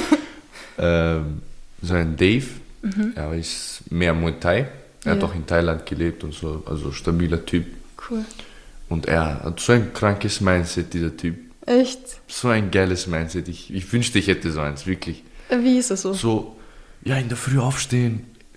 ähm, so ein Dave, er ist mehr Muay Thai. Er hat Ja. auch in Thailand gelebt und so, also stabiler Typ. Cool. Und er hat so ein krankes Mindset, dieser Typ. Echt? So ein geiles Mindset. Ich, ich wünschte, ich hätte so eins, wirklich. Wie ist das so? So, ja, in der Früh aufstehen,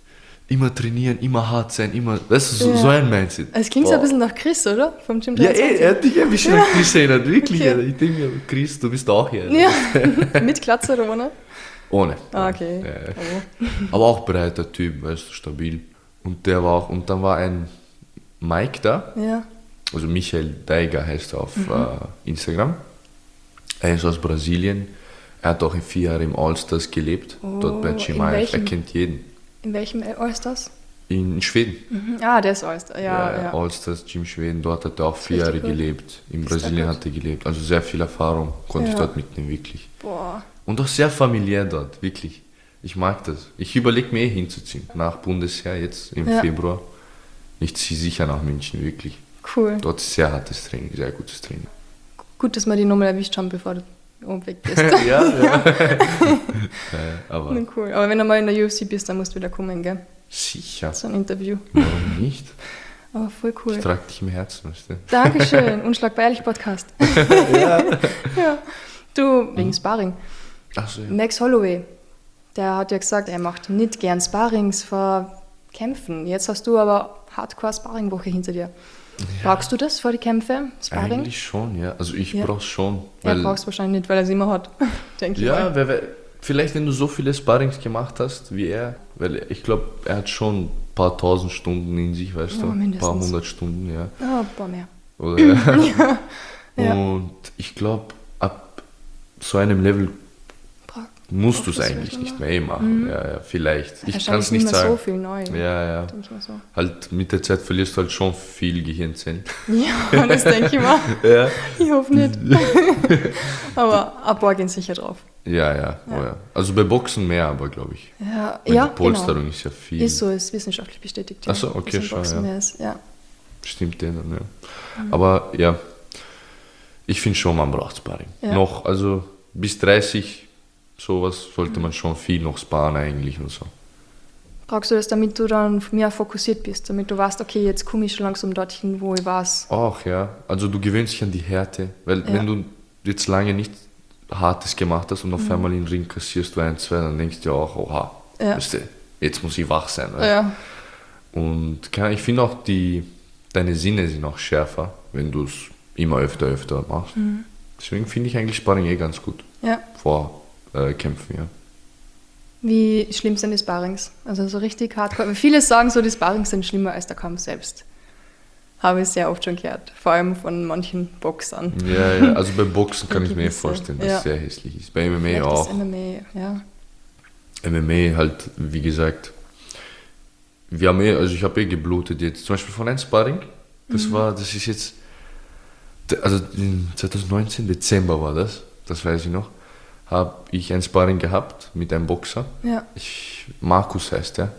immer trainieren, immer hart sein, immer, weißt du, so, Ja. so ein Mindset. Es klingt so Boah. ein bisschen nach Chris, oder? Vom Gym Ja, dreiundzwanzig. ey, er hat dich ein bisschen an Chris erinnert, wirklich. Okay. Alter. Ich denke mir, Chris, du bist auch hier. Ja, mit Glatze oder ohne? Ohne. Ah, okay. Ja, ja. Oh. Aber auch breiter Typ, weißt du, stabil. Und der war auch, und dann war ein Mike da, Ja. also Michael Deiger heißt er auf äh, Instagram. Er ist aus Brasilien. Er hat auch in vier Jahren im Allstars gelebt, Oh, dort bei in Chimaev. Er welchem? kennt jeden. In welchem All-Stars? In Schweden. Mhm. Ah, der ist All-Star. Ja, ja. Allstars, Gym Schweden, dort hat er auch vier richtig Jahre gut. gelebt. In Ist Brasilien gut. hat er gelebt. Also sehr viel Erfahrung konnte Ja. ich dort mitnehmen, wirklich. Boah. Und auch sehr familiär dort, wirklich. Ich mag das. Ich überlege mir eh hinzuziehen. Nach Bundesheer jetzt im Ja. Februar. Ich ziehe sicher nach München, wirklich. Cool. Dort ist sehr hartes Training, sehr gutes Training. Gut, dass wir die Nummer erwischt haben, bevor du oben weg bist. ja, ja. ja. Aber Na, cool. Aber wenn du mal in der U F C bist, dann musst du wieder kommen, gell? sicher. So ein Interview. Warum nicht? Aber voll cool. Ich trage dich im Herzen, weißt du? Dankeschön. Unschlagbar ehrlich Podcast. ja. Ja. Du, wegen Sparring. Achso, ja. Max Holloway, der hat ja gesagt, er macht nicht gern Sparrings vor Kämpfen. Jetzt hast du aber Hardcore-Sparring-Woche hinter dir. Brauchst du das vor die Kämpfe? Sparring? Eigentlich schon, ja. Also ich Ja. brauch's schon. Er Weil, braucht es wahrscheinlich nicht, weil er es immer hat. Denke ich ja, mal. wer, wer, vielleicht wenn du so viele Sparrings gemacht hast wie er, weil ich glaube, er hat schon ein paar tausend Stunden in sich, weißt Ja, du? Ein paar mindestens. hundert Stunden, ja. Ah, ein paar mehr. Oder, Ja. Ja. Und ich glaube, ab so einem Level Bra- musst du es brauchst du's eigentlich vielleicht nicht noch? mehr eh machen. Ja, ja, vielleicht. Ich Wahrscheinlich kann es nicht mehr sagen. so viel neu. Ja, ja. Denke ich mal so. Halt mit der Zeit verlierst du halt schon viel Gehirnzellen. Ja, das denke ich mal. ja. Ich hoffe nicht. Aber ein paar gehen sicher drauf. Ja, ja, oh ja. Also bei Boxen mehr, aber glaube ich. Ja, Weil ja die Polsterung genau. ist ja viel. Ist so, ist wissenschaftlich bestätigt. Ach so, okay, dass im schon, Boxen ja. mehr ist. Ja. Stimmt der dann, ja. Aber ja, ich finde schon, man braucht Sparring. Ja. Noch, also bis dreißig, sowas sollte man schon viel noch sparen eigentlich und so. Brauchst du das, damit du dann mehr fokussiert bist, damit du weißt, okay, jetzt komme ich schon langsam dorthin, wo ich weiß. Auch, ja. Also du gewöhnst dich an die Härte, weil Ja. wenn du jetzt lange nicht Hartes gemacht hast und auf Mhm. einmal in den Ring kassierst du ein, zwei, dann denkst du ja auch, oha, Ja. weißt du, jetzt muss ich wach sein. Weißt? Ja, Und keine- ich finde auch, die, deine Sinne sind auch schärfer, wenn du es immer öfter, öfter machst. Mhm. Deswegen finde ich eigentlich Sparring eh ganz gut. ja. Vor äh, Kämpfen, ja. Wie schlimm sind die Sparrings? Also so richtig hardcore. Weil viele sagen so, die Sparrings sind schlimmer als der Kampf selbst. Habe ich sehr oft schon gehört. Vor allem von manchen Boxern. Ja, ja, also beim Boxen kann ich Die mir eh gewisse, vorstellen, dass ja. es sehr hässlich ist. Bei M M A Vielleicht das auch. M M A, ja. M M A halt, wie gesagt, wir haben eh, also ich habe eh geblutet jetzt. Zum Beispiel von einem Sparring, das Mhm. war, das ist jetzt, also in zwanzig neunzehn, Dezember war das, das weiß ich noch, habe ich ein Sparring gehabt mit einem Boxer. Ja. Ich, Markus heißt der.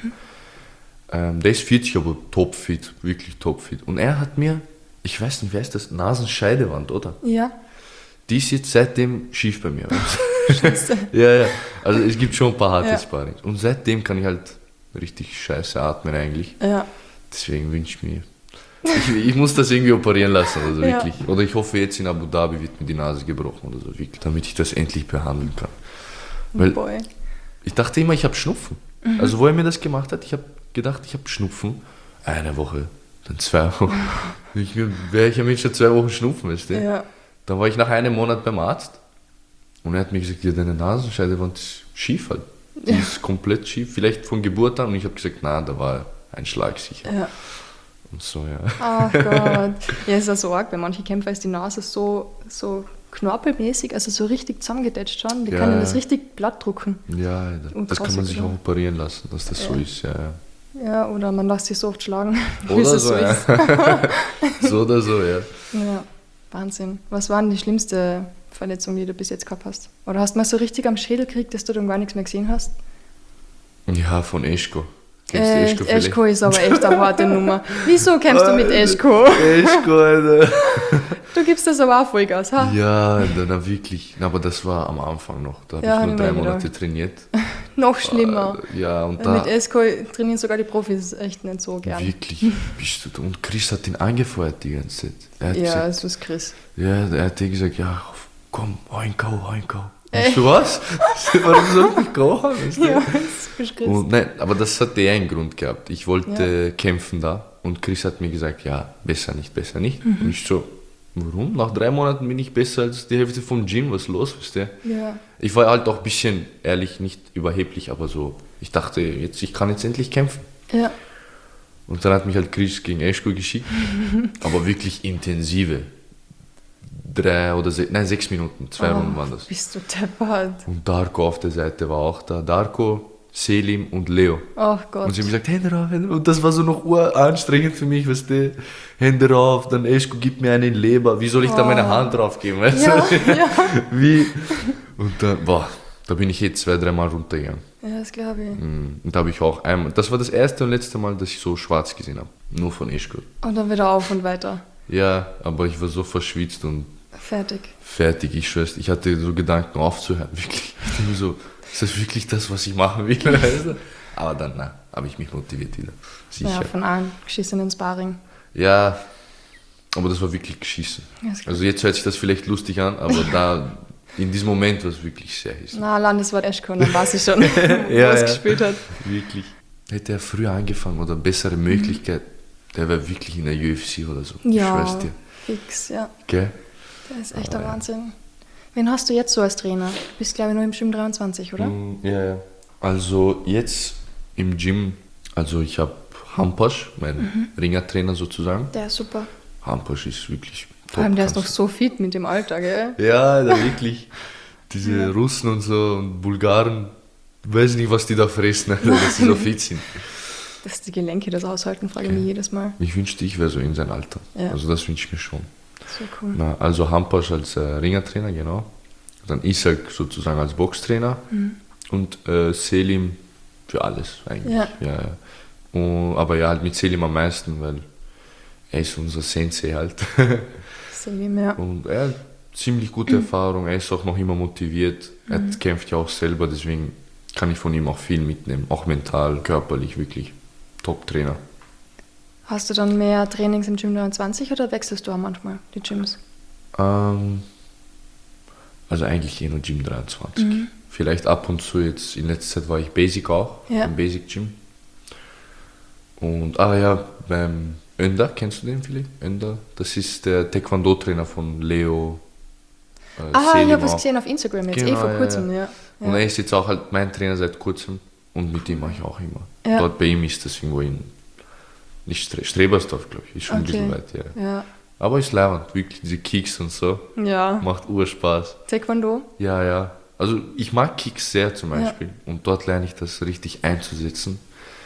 Ähm, der ist vierzig, aber topfit, wirklich topfit. Und er hat mir, ich weiß nicht, wer ist das, Nasenscheidewand, oder? Ja. Die ist jetzt seitdem schief bei mir. Scheiße. ja, ja. Also es gibt schon ein paar harte Ja. Sparrings. Und seitdem kann ich halt richtig scheiße atmen eigentlich. Ja. Deswegen wünsche ich mir. Ich, ich muss das irgendwie operieren lassen, also Ja. wirklich. Oder ich hoffe, jetzt in Abu Dhabi wird mir die Nase gebrochen oder so, wirklich, damit ich das endlich behandeln kann. Weil Boy. ich dachte immer, ich habe Schnupfen. Mhm. Also wo er mir das gemacht hat, ich habe gedacht, ich habe Schnupfen. Eine Woche, dann zwei Wochen. Ich wäre ich ja mit schon zwei Wochen Schnupfen, weißt du? Ja. Dann war ich nach einem Monat beim Arzt und er hat mir gesagt, ja, deine Nasenscheidewand ist schief halt. Die Ja. ist komplett schief, vielleicht von Geburt an. Und ich habe gesagt, na, da war ein Schlag sicher. Ja. Und so, ja. Ach Gott. Ja, ist ja so arg. Bei manchen Kämpfern ist die Nase so, so knorpelmäßig, also so richtig zusammengedetscht schon. Die Ja. können das richtig platt drucken. Ja, das, Und das kann man grausig, sich oder? auch operieren lassen, dass das so Ja. ist, ja, ja. Ja, oder man lässt sich so oft schlagen, bis Oder es so, so ja. ist. So oder so, ja. Ja, Wahnsinn. Was war denn die schlimmste Verletzung, die du bis jetzt gehabt hast? Oder hast du mal so richtig am Schädel gekriegt, dass du dann gar nichts mehr gesehen hast? Ja, von Eschko. Kennst du Echt, Eschko vielleicht? Eschko ist aber echt eine harte Nummer. Wieso kämpfst du mit Eschko? Eschko, Alter. Du gibst das aber auch Vollgas, ha? Ja, dann na, wirklich. Na, aber das war am Anfang noch. Da habe Ja, ich hab nur ich drei mir Monate gedacht. trainiert. Noch schlimmer. Äh, Ja, und Weil da mit Eschko trainieren sogar die Profis echt nicht so gern. wirklich bist du da. Und Chris hat ihn angefeuert die ganze Zeit. Er hat Ja, gesagt, es ist Chris. ja, er hat dir gesagt, ja, komm, hau ihn K O, hau ihn K O. Ich so, was? Warum soll ich mich kochen? Weißt du? Ja, das bist Chris. Und nein, aber das hat eh einen Grund gehabt. Ich wollte kämpfen da und Chris hat mir gesagt, ja, besser nicht, besser nicht. Mhm. Und ich so, warum? Nach drei Monaten bin ich besser als die Hälfte vom Gym, was ist los, weißt du? Ja. Ich war halt auch ein bisschen, ehrlich, nicht überheblich, aber so, ich dachte, jetzt, ich kann jetzt endlich kämpfen. Ja. Und dann hat mich halt Chris gegen Eschko geschickt, aber wirklich intensive. Drei oder se nein, sechs Minuten, zwei Oh, Runden waren das. bist du deppert. Und Darko auf der Seite war auch da. Darko, Selim und Leo. Oh Gott. Und sie haben gesagt, Hände rauf, Hände rauf. Und das war so noch uranstrengend für mich, weißt du. Hände rauf, dann Eschko gibt mir einen Leber. Wie soll ich da meine Hand drauf geben, weißt Ja, du? ja. Wie? Und dann, boah, da bin ich jetzt zwei, dreimal runtergegangen. Ja, das glaube ich. Und da habe ich auch einmal, das war das erste und letzte Mal, dass ich so schwarz gesehen habe. Nur von Eschko. Und dann wieder auf und weiter. Ja, aber ich war so verschwitzt und Fertig. fertig, ich schwör's. Ich hatte so Gedanken aufzuhören, wirklich. Ich dachte mir so, ist das wirklich das, was ich machen will? Weißt du? Aber dann, na, habe ich mich motiviert wieder. Sicher. Ja, von allen geschissenen Sparring. Ja, aber das war wirklich geschissen. Ja, ist klar. Also jetzt hört sich das vielleicht lustig an, aber da, in diesem Moment war es wirklich sehr hiss. Na, Landeswart Eschko, dann weiß ich schon, wo Ja, er es ja. gespielt hat. Wirklich. Hätte er früher angefangen oder bessere Möglichkeit, der wäre wirklich in der U F C oder so. Ich Ja, schwör's dir. fix, ja. Gell? Das ist echt der Wahnsinn. Wen hast du jetzt so als Trainer? Du bist, glaube ich, nur im Gym dreiundzwanzig, oder? Mm, Ja, ja. Also jetzt im Gym, also ich habe Hampasch, mein Mhm. Ringertrainer sozusagen. Der ist super. Hampasch ist wirklich top. Vor allem, der ist kannst noch so fit mit dem Alter, gell? Ja, da wirklich. Diese Russen und so und Bulgaren, weiß nicht, was die da fressen, Alter, dass sie so fit sind. Dass die Gelenke das aushalten, frage ich mich jedes Mal. Ich wünschte, ich wäre so in sein Alter. Ja. Also das wünsche ich mir schon. So cool. Na, also Hampasch als äh, Ringertrainer, genau. Dann Isaac sozusagen als Boxtrainer und äh, Selim für alles eigentlich. Ja. Ja, ja. Und, aber ja, halt mit Selim am meisten, weil er ist unser Sensei halt. Selim, ja. Und er hat ziemlich gute Erfahrung, er ist auch noch immer motiviert. Er kämpft ja auch selber, deswegen kann ich von ihm auch viel mitnehmen. Auch mental, körperlich, wirklich Top-Trainer. Hast du dann mehr Trainings im Gym dreiundzwanzig oder wechselst du auch manchmal die Gyms? Ähm, also eigentlich eh nur Gym dreiundzwanzig. Mhm. Vielleicht ab und zu jetzt, in letzter Zeit war ich Basic auch, Ja. im Basic Gym. Und, ah ja, beim Önder, kennst du den vielleicht? Önder, das ist der Taekwondo-Trainer von Leo. Äh, Ah, ich Selim habe was auch. gesehen auf Instagram jetzt, eh Genau, vor ja, kurzem, ja. Und ja. er ist jetzt auch halt mein Trainer seit kurzem und mit dem mache ich auch immer. Ja. Dort bei ihm ist das irgendwo in, nicht Stre Strebersdorf, glaube ich, ist schon ein Okay. bisschen weit, ja. Ja. Aber ist leibend, wirklich, diese Kicks und so, Ja. macht Urspaß. Taekwondo? Ja, ja. Also ich mag Kicks sehr zum Beispiel und dort lerne ich das richtig einzusetzen.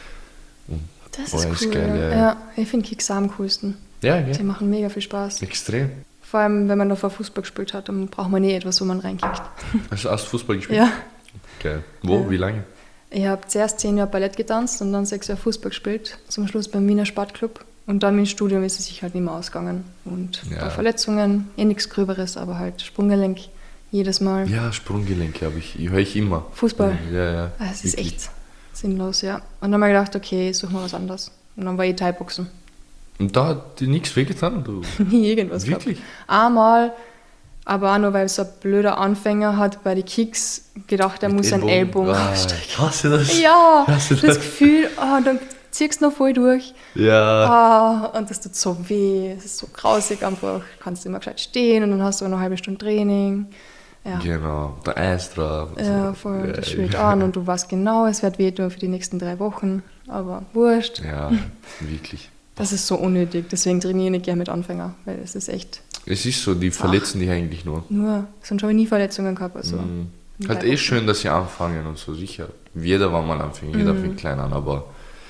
Und Das oh, ist ja, cool. ist geil, ja. ja, ja. Ja, ich finde Kicks am coolsten. Ja, Die gell? machen mega viel Spaß. Extrem. Vor allem, wenn man davor Fußball gespielt hat, dann braucht man nie etwas, wo man reinkickt. Hast du erst Fußball gespielt? Ja. Geil. Wo? Ja. Wie lange? Ich habe zuerst zehn Jahre Ballett getanzt und dann sechs Jahre Fußball gespielt. Zum Schluss beim Wiener Sportclub. Und dann im Studium ist es sich halt nicht mehr ausgegangen. Und Ja. bei Verletzungen, eh nichts Gröberes, aber halt Sprunggelenk jedes Mal. Ja, Sprunggelenke habe ich, höre ich immer. Fußball. Ja, ja. Ah, es ist wirklich. echt sinnlos, ja. Und dann habe ich gedacht, okay, ich suche mal was anderes. Und dann war ich Thai-Boxen. Und da hat dir nichts wehgetan? Du? Nie irgendwas gehabt. Wirklich? Einmal, aber auch nur, weil so ein blöder Anfänger hat bei den Kicks gedacht, er Mit muss einen Ellbogen Ah, ausstrecken. hast du das? Ja, Hast du das, das? Gefühl, oh, dann ziehst du noch voll durch. Ja. Ah, und das tut so weh, es ist so grausig einfach. Kannst du immer gescheit stehen und dann hast du noch eine halbe Stunde Training. Ja, Genau, der Eis drauf. und ja so. voll, Ja, das schwillt ja. an und du weißt genau, es wird weh tun für die nächsten drei Wochen. Aber wurscht. Ja, wirklich. Das ist so unnötig, deswegen trainiere ich nicht gerne mit Anfängern, weil es ist echt Es ist so, die verletzen dich eigentlich nur. nur, sonst habe ich nie Verletzungen gehabt. Also. Mhm. in Halt drei eh Wochen. schön, dass sie anfangen und so, sicher. Jeder war mal Anfänger, jeder fängt klein an, aber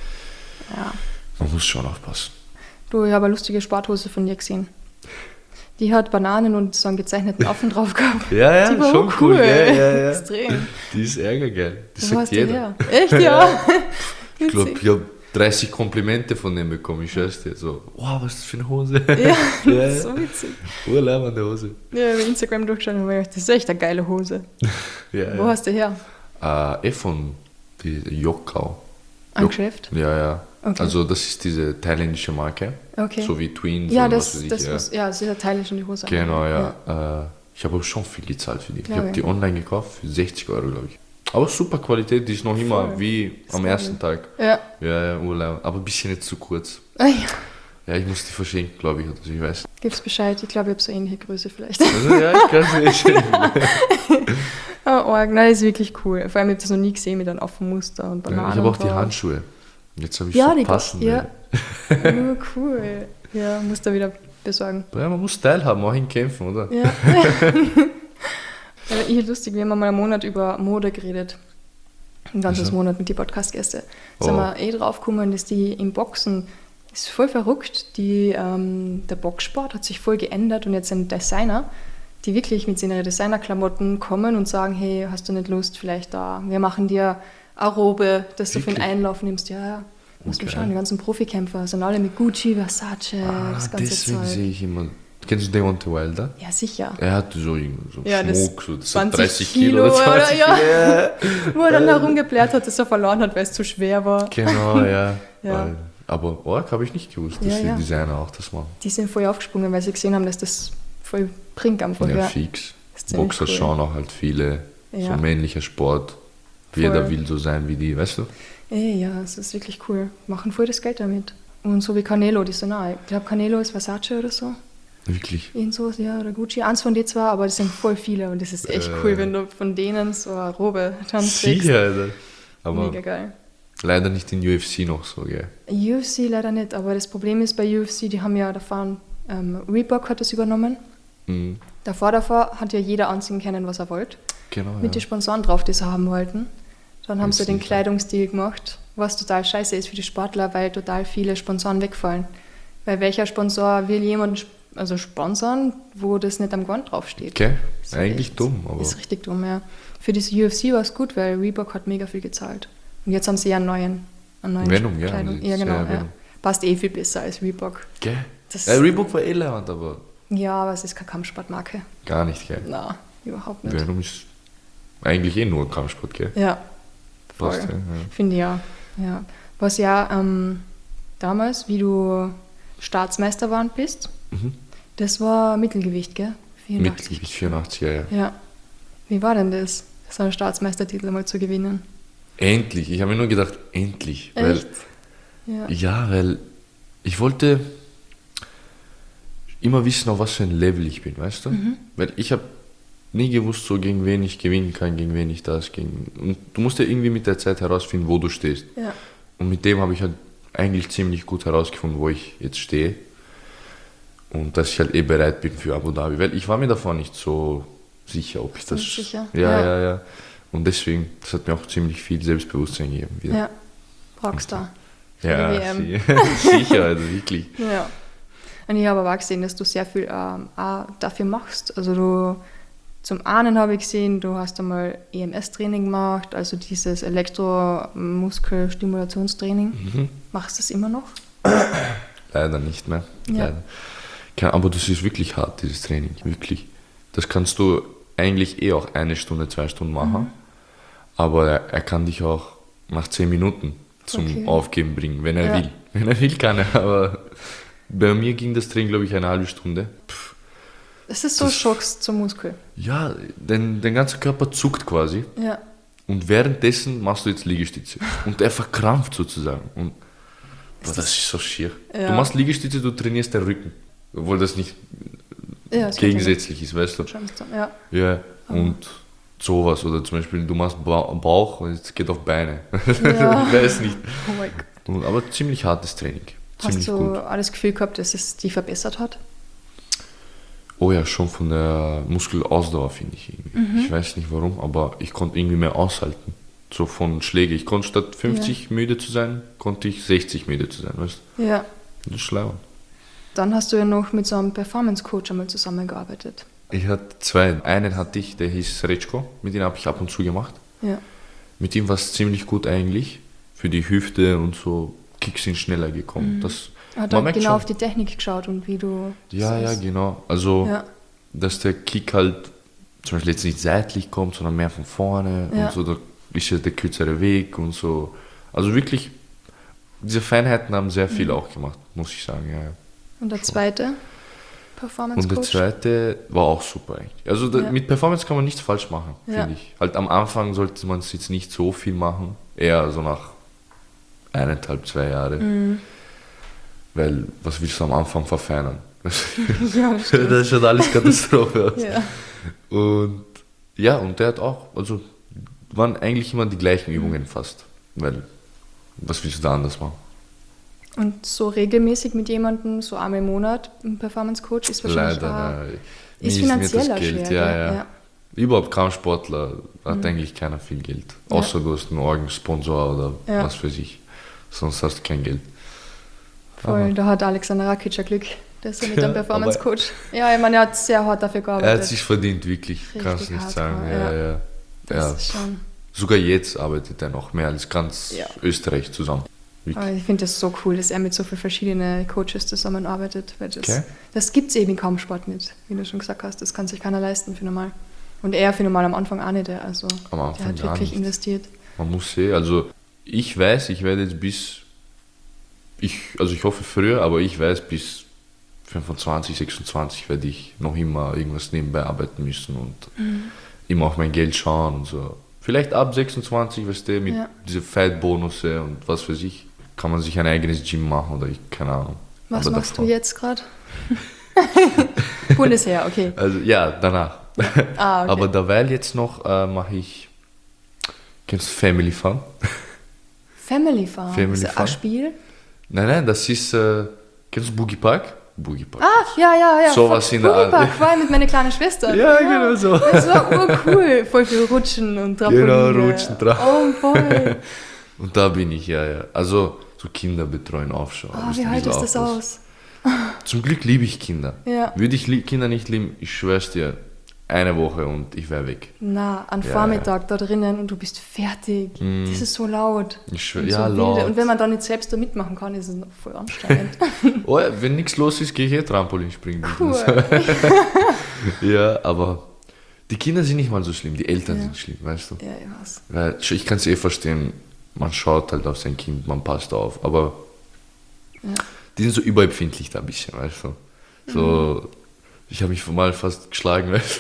Ja. man muss schon aufpassen. Du, ich habe eine lustige Sporthose von dir gesehen. Die hat Bananen und so einen gezeichneten Affen drauf gehabt. Ja, ja, Die war schon auch cool. cool. Ja, ja, ja. Extrem. Die ist ärgergeil. Das Wo sagt hast du jeder. her? Echt, ja? Ich glaube, Witzig. ich habe dreißig Komplimente von dem bekommen. Ich schwör's dir. So, wow, was ist das für eine Hose? Ja, ja, das ist ja. so witzig. Urleibende Hose. Ja, bei Instagram durchgeschaut und habe gedacht, das ist echt eine geile Hose. Ja, Wo ja. hast du her? Äh, eh von die Jokau. Am Jok- Geschäft? Ja, ja. Okay. Also das ist diese thailändische Marke. Okay. So wie Twins Ja, und das, was weiß ich. das ja. muss, ja, das ist ja teilisch in die Hose. Genau, ja. Äh, Ich habe aber schon viel gezahlt für die. Glaub ich habe ich. die online gekauft für sechzig Euro, glaube ich. Aber super Qualität, die ist noch immer Voll. wie Das am glaub ersten ich. Tag. Ja. Ja, ja, Urlaub. Aber ein bisschen jetzt zu kurz. Ah, ja. Ja, ich muss die verschenken, glaube ich, oder so, ich weiß. Gib's Bescheid, ich glaube, ich habe so ähnliche Größe vielleicht. Also, ja, ich kann es nicht schenken. Oh, arg. Nein, das ist wirklich cool. Vor allem, ich habe das noch nie gesehen mit einem offenen Muster und Ja, Bananen. ich habe auch die drauf. Handschuhe. Jetzt habe ich Ja, so die passende. Ja. Nur cool. Ja, muss da wieder besorgen. Ja, man muss teilhaben, auch in Kämpfen, oder? Ja. Ja, ich lustig, wir haben mal einen Monat über Mode geredet. Ein ganzes Also? Monat mit den Podcast-Gästen. Da sind Oh. wir eh drauf gekommen, dass die im Boxen, ist voll verrückt, die, ähm, der Boxsport hat sich voll geändert und jetzt sind Designer, die wirklich mit ihren Designerklamotten kommen und sagen, hey, hast du nicht Lust, vielleicht da, wir machen dir eine Robe, dass du für den Wirklich? Einlauf nimmst. Ja, ja. Musst du Okay. schauen, die ganzen Profikämpfer sind alle mit Gucci, Versace, Ah, das ganze deswegen Zeug. sehe ich immer. Kennst du Deontay Wilder? Ja, sicher. Er hatte so, irgend- so Ja, das Schmuck, so das hat zwanzig dreißig Kilo Kilo oder zwanzig oder- ja. Kilo. Wo er dann herumgeblärt hat, dass er verloren hat, weil es zu schwer war. Genau, ja. Ja. Weil- Aber Org habe ich nicht gewusst, dass Ja, die ja. Designer auch das machen. Die sind voll aufgesprungen, weil sie gesehen haben, dass das voll bringt einfach. Ja, Ja. fix. Das ist ziemlich Boxer cool. schauen auch halt viele. Ja. So männlicher Sport. Voll. Jeder will so sein wie die, weißt du? Ey, ja, es ist wirklich cool. Machen voll das Geld damit. Und so wie Canelo, die sind auch. Ich glaube, Canelo ist Versace oder so. Wirklich. Irgend so, ja, oder Gucci. Eins von den zwei, aber das sind voll viele. Und das ist echt Äh. cool, wenn du von denen so eine Robe dann kriegst. Sicher, Alter. Aber Mega geil. leider nicht in U F C noch so, gell? U F C leider nicht, aber das Problem ist bei U F C, die haben ja davon, ähm, Reebok hat das übernommen. Mhm. Davor, davor hat ja jeder anziehen können, was er wollte. Genau, Mit ja. den Sponsoren drauf, die sie haben wollten. Dann haben Jetzt sie den nicht, ja. Kleidungsstil gemacht, was total scheiße ist für die Sportler, weil total viele Sponsoren wegfallen. Weil welcher Sponsor will jemanden sp- also sponsern, wo das nicht am Gewand draufsteht? Okay, Ist eigentlich echt- dumm, aber Ist richtig dumm, ja. Für das U F C war es gut, weil Reebok hat mega viel gezahlt. Und jetzt haben sie ja einen neuen, einen neuen Venom, ja, Kleidung. das Ja, ist genau. ja Ja. Venom. Passt eh viel besser als Reebok. gell? Das- Ja, Reebok war eh leibend, aber Ja, aber es ist keine Kampfsportmarke. gar nicht, gell? Na, überhaupt nicht. Venom ist eigentlich eh nur Kampfsport, gell? Ja, voll. Passt, ja. ja. Finde ich ja. ja. Was ja ähm, damals, wie du Staatsmeister geworden bist, Mhm. das war Mittelgewicht, gell? vierundachtzig. Mittelgewicht vierundachtzig, ja, ja. Ja. Wie war denn das, so einen Staatsmeistertitel mal zu gewinnen? Endlich, ich habe mir nur gedacht, endlich. Echt? Weil, Ja. ja, weil ich wollte immer wissen, auf was für ein Level ich bin, weißt du? Mhm. Weil ich habe nie gewusst, so gegen wen ich gewinnen kann, gegen wen ich das, gegen... Und du musst ja irgendwie mit der Zeit herausfinden, wo du stehst. Ja. Und mit dem habe ich halt eigentlich ziemlich gut herausgefunden, wo ich jetzt stehe. Und dass ich halt eh bereit bin für Abu Dhabi. Weil ich war mir davor nicht so sicher, ob ich So das... nicht sicher? Ja, Ja. ja, ja. Und deswegen, das hat mir auch ziemlich viel Selbstbewusstsein gegeben. Wieder. Ja. Rockstar. Ja, die W M. sie- sicher, also wirklich. Ja. Und ich habe aber auch gesehen, dass du sehr viel ähm, auch dafür machst. Also du, zum einen habe ich gesehen, du hast einmal E M S-Training gemacht, also dieses Elektromuskelstimulationstraining. Mhm. Machst du das immer noch? Leider nicht mehr. Ja. Leider. Ke- Aber das ist wirklich hart, dieses Training. Wirklich. Das kannst du eigentlich eh auch eine Stunde, zwei Stunden machen. Mhm. Aber er, er kann dich auch nach zehn Minuten zum Okay. Aufgeben bringen, wenn er Ja. will. Wenn er will, kann er. Aber bei mir ging das Training, glaube ich, eine halbe Stunde. Pff, Das ist so Das- Schocks zum Muskel. ja, dein, dein ganzer Körper zuckt quasi. Ja. Und währenddessen machst du jetzt Liegestütze. Und er verkrampft sozusagen. Und boah, das ist so schier. Ja. Du machst Liegestütze, du trainierst den Rücken. Obwohl das nicht Ja, das gegensätzlich ist, weißt du? kann ich- Ja. Ja, und sowas. Oder zum Beispiel, du machst Ba- Bauch und es geht auf Beine. Ja. Ich weiß nicht. Oh mein Gott. Und, aber ziemlich hartes Training. Ziemlich Hast du gut. auch das Gefühl gehabt, dass es dich verbessert hat? Oh ja, schon von der Muskelausdauer, finde ich irgendwie. Mhm. Ich weiß nicht warum, aber ich konnte irgendwie mehr aushalten. So von Schläge. Ich konnte statt fünfzig müde zu sein, konnte ich sechzig müde zu sein, weißt Ja. du? Das ist schlau. Dann hast du ja noch mit so einem Performance-Coach einmal zusammengearbeitet. Ich hatte zwei. Einen hatte ich, der hieß Rečko, mit dem habe ich ab und zu gemacht. Ja. Mit ihm war es ziemlich gut eigentlich. Für die Hüfte und so Kicks sind schneller gekommen. Das, Er hat man dann merkt genau schon, auf die Technik geschaut und wie du... ja, so ja, ist. genau. Also, Ja. dass der Kick halt zum Beispiel jetzt nicht seitlich kommt, sondern mehr von vorne Ja. und so, da ist ja der kürzere Weg und so. Also wirklich, diese Feinheiten haben sehr viel Mhm. auch gemacht, muss ich sagen. Ja, ja. Und der zweite Performance Und der Coach. zweite war auch super eigentlich. Also da, Ja. mit Performance kann man nichts falsch machen, Ja. finde ich. Halt am Anfang sollte man es jetzt nicht so viel machen, eher so nach eineinhalb, zwei Jahren. Mhm. Weil, was willst du am Anfang verfeinern? Ja, das stimmt. Das schaut alles Katastrophe aus. Ja. Und ja, und der hat auch, also waren eigentlich immer die gleichen Übungen fast. Weil, was willst du da anders machen? Und so regelmäßig mit jemandem, so einmal im Monat, ein Performance Coach ist wahrscheinlich Leider, auch, nein. ist Mir mir finanzieller schwer. ja, gell? ja. Ja. Überhaupt kaum Sportler hat eigentlich keiner viel Geld. Ja. Außer du hast einen Orgensponsor oder Ja. was für sich. Sonst hast du kein Geld. Voll, Aha. da hat Alexander Rakic ein Glück. Der ist ja mit dem Ja, Performance aber- Coach. Ja, ich meine, er hat sehr hart dafür Er gearbeitet. hat sich verdient, wirklich. Richtig Kannst du nicht hart, sagen. ja. Ja, ja. das Ja. ist schon. Sogar jetzt arbeitet er noch mehr als ganz Ja. Österreich zusammen. Wirklich. Aber ich finde das so cool, dass er mit so vielen verschiedenen Coaches zusammenarbeitet. Weil das Okay. das gibt es eben kaum Sport nicht, wie du schon gesagt hast. Das kann sich keiner leisten für normal. Und er für normal am Anfang auch nicht. Also Am der Anfang hat gar wirklich nicht. investiert. Man muss sehen, also ich weiß, ich werde jetzt bis, ich, also ich hoffe früher, aber ich weiß, bis fünfundzwanzig, sechsundzwanzig werde ich noch immer irgendwas nebenbei arbeiten müssen und immer auf mein Geld schauen und so. Vielleicht ab sechsundzwanzig, weißt du, mit Ja. diese Fight-Bonusse und was für sich, kann man sich ein eigenes Gym machen oder ich, keine Ahnung. Was Aber machst davor- du jetzt gerade? Bundesheer, okay. Also ja, danach. Ah, okay. Aber derweil jetzt noch äh, mache ich, kennst du Family Fun? Family Farm. Family ist das Farm. ein Spiel? Nein, nein, das ist, äh, kennst du Boogie Park? Boogie Park. Ah, ja, ja, ja. Sowas Voll- in der Art. Boogie-Park, vor allem mit meiner kleinen Schwester. Ja, genau so. Das war urcool. Voll viel Rutschen und Trampoline. Genau, Rutschen, Tra- Oh, voll. Und da bin ich, ja, ja. Also so Kinder betreuen, aufschauen. Oh, Müsst wie ein hält bisschen das aufpassen. aus? Zum Glück liebe ich Kinder. Ja. Würde ich li- Kinder nicht lieben, ich schwör's dir, eine Woche und ich wäre weg. Na, an Ja, Vormittag da drinnen und du bist fertig. Das ist so laut. Ich schwör, Und ja, so laut. wilde. Und wenn man dann nicht selbst da mitmachen kann, ist es noch voll anstrengend. Oh, ja, wenn nichts los ist, gehe ich eh Trampolin springen. Cool. Ja, aber die Kinder sind nicht mal so schlimm, die Eltern Ja. sind schlimm, weißt du. Ja, ich weiß. Weil ich kann es eh verstehen, man schaut halt auf sein Kind, man passt auf, aber Ja. die sind so überempfindlich da ein bisschen, weißt du. So, ich habe mich mal fast geschlagen, weißt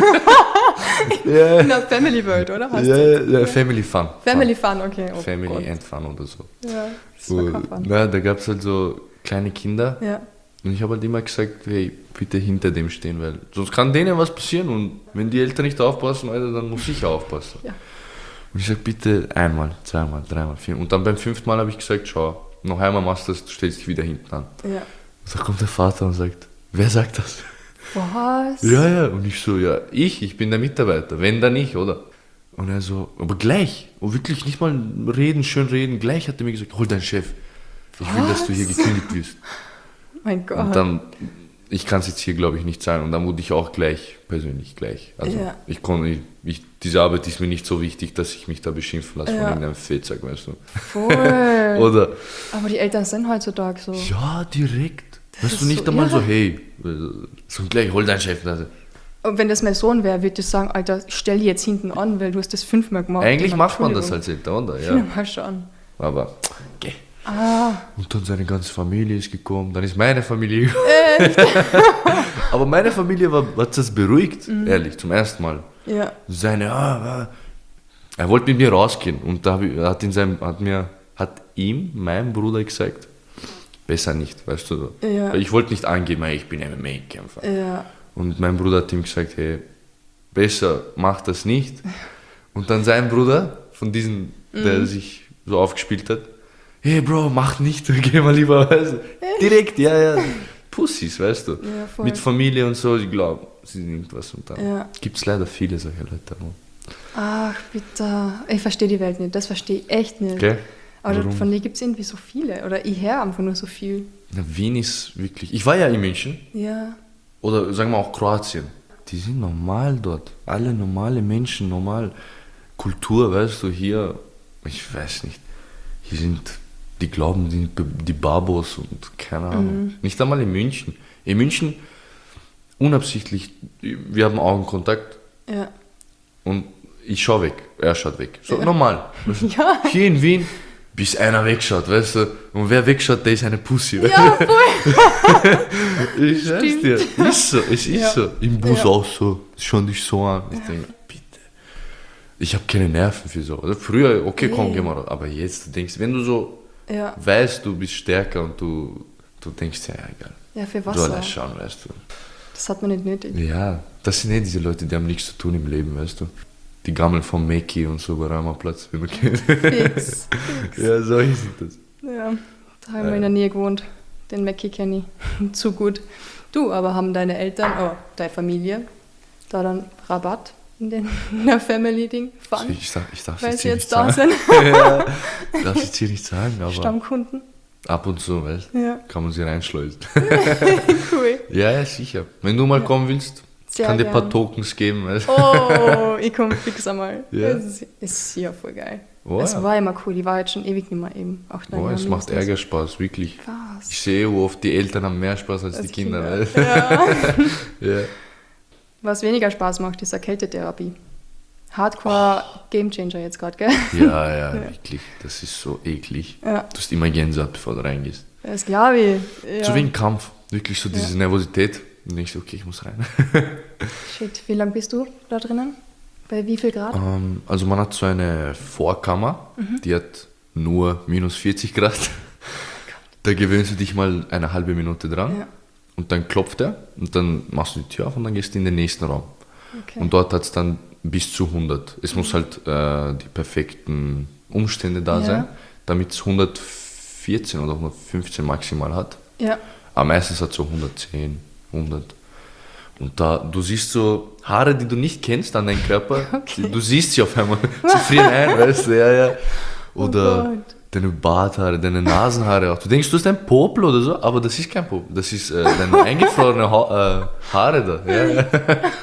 du. ja, In der Family World, oder? Heißt ja, das? ja, Family Fun. Family Fun, okay. Fun. Oh Family Gott. and Fun oder so. Ja, das war Wo, kein Fun. na, da gab es halt so kleine Kinder Ja. und ich habe halt immer gesagt, hey, bitte hinter dem stehen, weil sonst kann denen was passieren und wenn die Eltern nicht aufpassen, Alter, dann muss ich aufpassen. Ja. Und ich sag bitte einmal, zweimal, dreimal, viermal. Und dann beim fünften Mal habe ich gesagt, schau, noch einmal machst du das, du stellst dich wieder hinten an. Ja. Und da kommt der Vater und sagt, wer sagt das? Was? Ja, ja. Und ich so, ja, ich, ich bin der Mitarbeiter, wenn dann ich, oder? Und er so, aber gleich, und wirklich nicht mal reden, schön reden, gleich hat er mir gesagt, hol deinen Chef. Ich will, dass du hier Was? gekündigt wirst. Mein Gott. Und dann, ich kann es jetzt hier, glaube ich, nicht sagen. Und dann wurde ich auch gleich, persönlich gleich. Also Ja. ich konnte, ich, ich, diese Arbeit ist mir nicht so wichtig, dass ich mich da beschimpfen lasse Ja. von irgendeinem Fettsack, weißt du. Voll. Oder, Aber die Eltern sind heutzutage so. ja, direkt. Das Weißt ist du, nicht so einmal so, irre. hey, so gleich, hol deinen Chef. Also, Und wenn das mein Sohn wäre, würde ich sagen, Alter, stell dich jetzt hinten an, weil du hast das fünfmal gemacht. eigentlich Und macht man das Entschuldigung. als Eltern, oder? Ja. Ja. Mal schauen. Aber, geh. Ah, Und dann seine ganze Familie ist gekommen, dann ist meine Familie gekommen. Aber meine Familie war, hat das beruhigt, ehrlich, zum ersten Mal. ja. Seine, ah, ah. Er wollte mit mir rausgehen und da hab ich- hat, in seinem, hat mir, hat ihm, meinem Bruder gesagt, besser nicht, weißt du. Ja. Ich wollte nicht angeben, hey, ich bin M M A-Kämpfer. Ja. Und mein Bruder hat ihm gesagt, hey, besser mach das nicht. Und dann sein Bruder, von diesen, der sich so aufgespielt hat, hey Bro, mach nicht, geh mal lieber, weißt du. Direkt, ja, ja. Pussys, weißt du. Ja, voll. Mit Familie und so, ich glaube, sie sind irgendwas. Und dann Ja. gibt es leider viele solche Leute. Ach, bitte. Ich verstehe die Welt nicht. Das verstehe ich echt nicht. Okay? Aber Warum? von dir gibt es irgendwie so viele. Oder ich höre einfach nur so viel. Na, Wien ist wirklich. Ich war ja in München Ja. oder sagen wir auch Kroatien. Die sind normal dort. Alle normale Menschen, normal. Kultur, weißt du, hier, ich weiß nicht. Hier sind, die glauben, die, die Babos und keine Ahnung. Nicht einmal in München. In München, unabsichtlich, wir haben Augenkontakt Ja. und ich schaue weg. Er schaut weg. So Ja. normal. Ja. Hier in Wien, bis einer wegschaut, weißt du? Und wer wegschaut, der ist eine Pussy. Ja, voll. Ich sag's dir, ist so, es ist Ja. so. Im Bus Ja. auch so, schon dich so an. Ich denke, bitte. Ich habe keine Nerven für so. Also früher, okay, komm, Nee. geh mal raus. Aber jetzt, du denkst, wenn du so Ja, weißt, du bist stärker und du, du denkst, ja, egal. ja für Du was allein auch. schauen, weißt du. Das hat man nicht nötig. Ja, das sind eh diese Leute, die haben nichts zu tun im Leben, weißt du. Die Gammeln vom Meki und so bei Ramaplatz, wenn du kennst. Fix. Fix. Ja, so ist das. Ja, da haben wir in der Nähe gewohnt. Den Mackie kenne ich zu gut. Du, aber haben deine Eltern, oh, deine Familie, da dann Rabatt in den in der Family-Ding Also Fun, ich, darf, ich darf weil jetzt sie hier jetzt nicht da sagen. sind, Ja, ich darf jetzt hier nicht sagen, aber Stammkunden. ab und zu, weißt du, Ja, kann man sie reinschleusen. cool. Ja, ja, sicher. Wenn du mal kommen willst, Sehr kann dir ein paar gern. Tokens geben, weißt du. Oh, ich komme fix einmal. Ja. Es ist, ist ja voll geil. Oh, es ja. war immer cool, ich war jetzt schon ewig nicht mehr eben. Auch Oh, es macht Ärger Spaß, wirklich. Was? Ich sehe, wie oft die Eltern haben mehr Spaß als, Als die Kinder. Kinder. Weißt du? Ja. Ja. Was weniger Spaß macht, ist Erkältetherapie. Hardcore Gamechanger jetzt gerade, gell? Ja, ja, wirklich. Das ist so eklig. Ja, Du hast immer Gänsehaut, bevor du reingehst. das glaube ich. Ja. So wie ein Kampf. Wirklich so diese Ja. Nervosität. Und denkst du, okay, ich muss rein. Shit, wie lang bist du da drinnen? Bei wie viel Grad? Ähm, also man hat so eine Vorkammer, die hat nur minus vierzig Grad. Da gewöhnst du dich mal eine halbe Minute dran. Ja, Und dann klopft er und dann machst du die Tür auf und dann gehst du in den nächsten Raum. okay. Und dort hat es dann bis zu hundert. Es muss halt äh, die perfekten Umstände da Ja. sein, damit es hundertvierzehn oder hundertfünfzehn maximal hat. Ja, Aber meistens hat es so hundertzehn, hundert. Und da, du siehst so Haare, die du nicht kennst an deinem Körper, Okay. du siehst sie auf einmal, sie frieren ein, weißt du, ja, ja. Oder Oh Gott. deine Barthaare, deine Nasenhaare auch. Du denkst, du hast ein Popel oder so, aber das ist kein Popel, das ist äh, deine eingefrorene ha äh, Haare da. Ja, ja.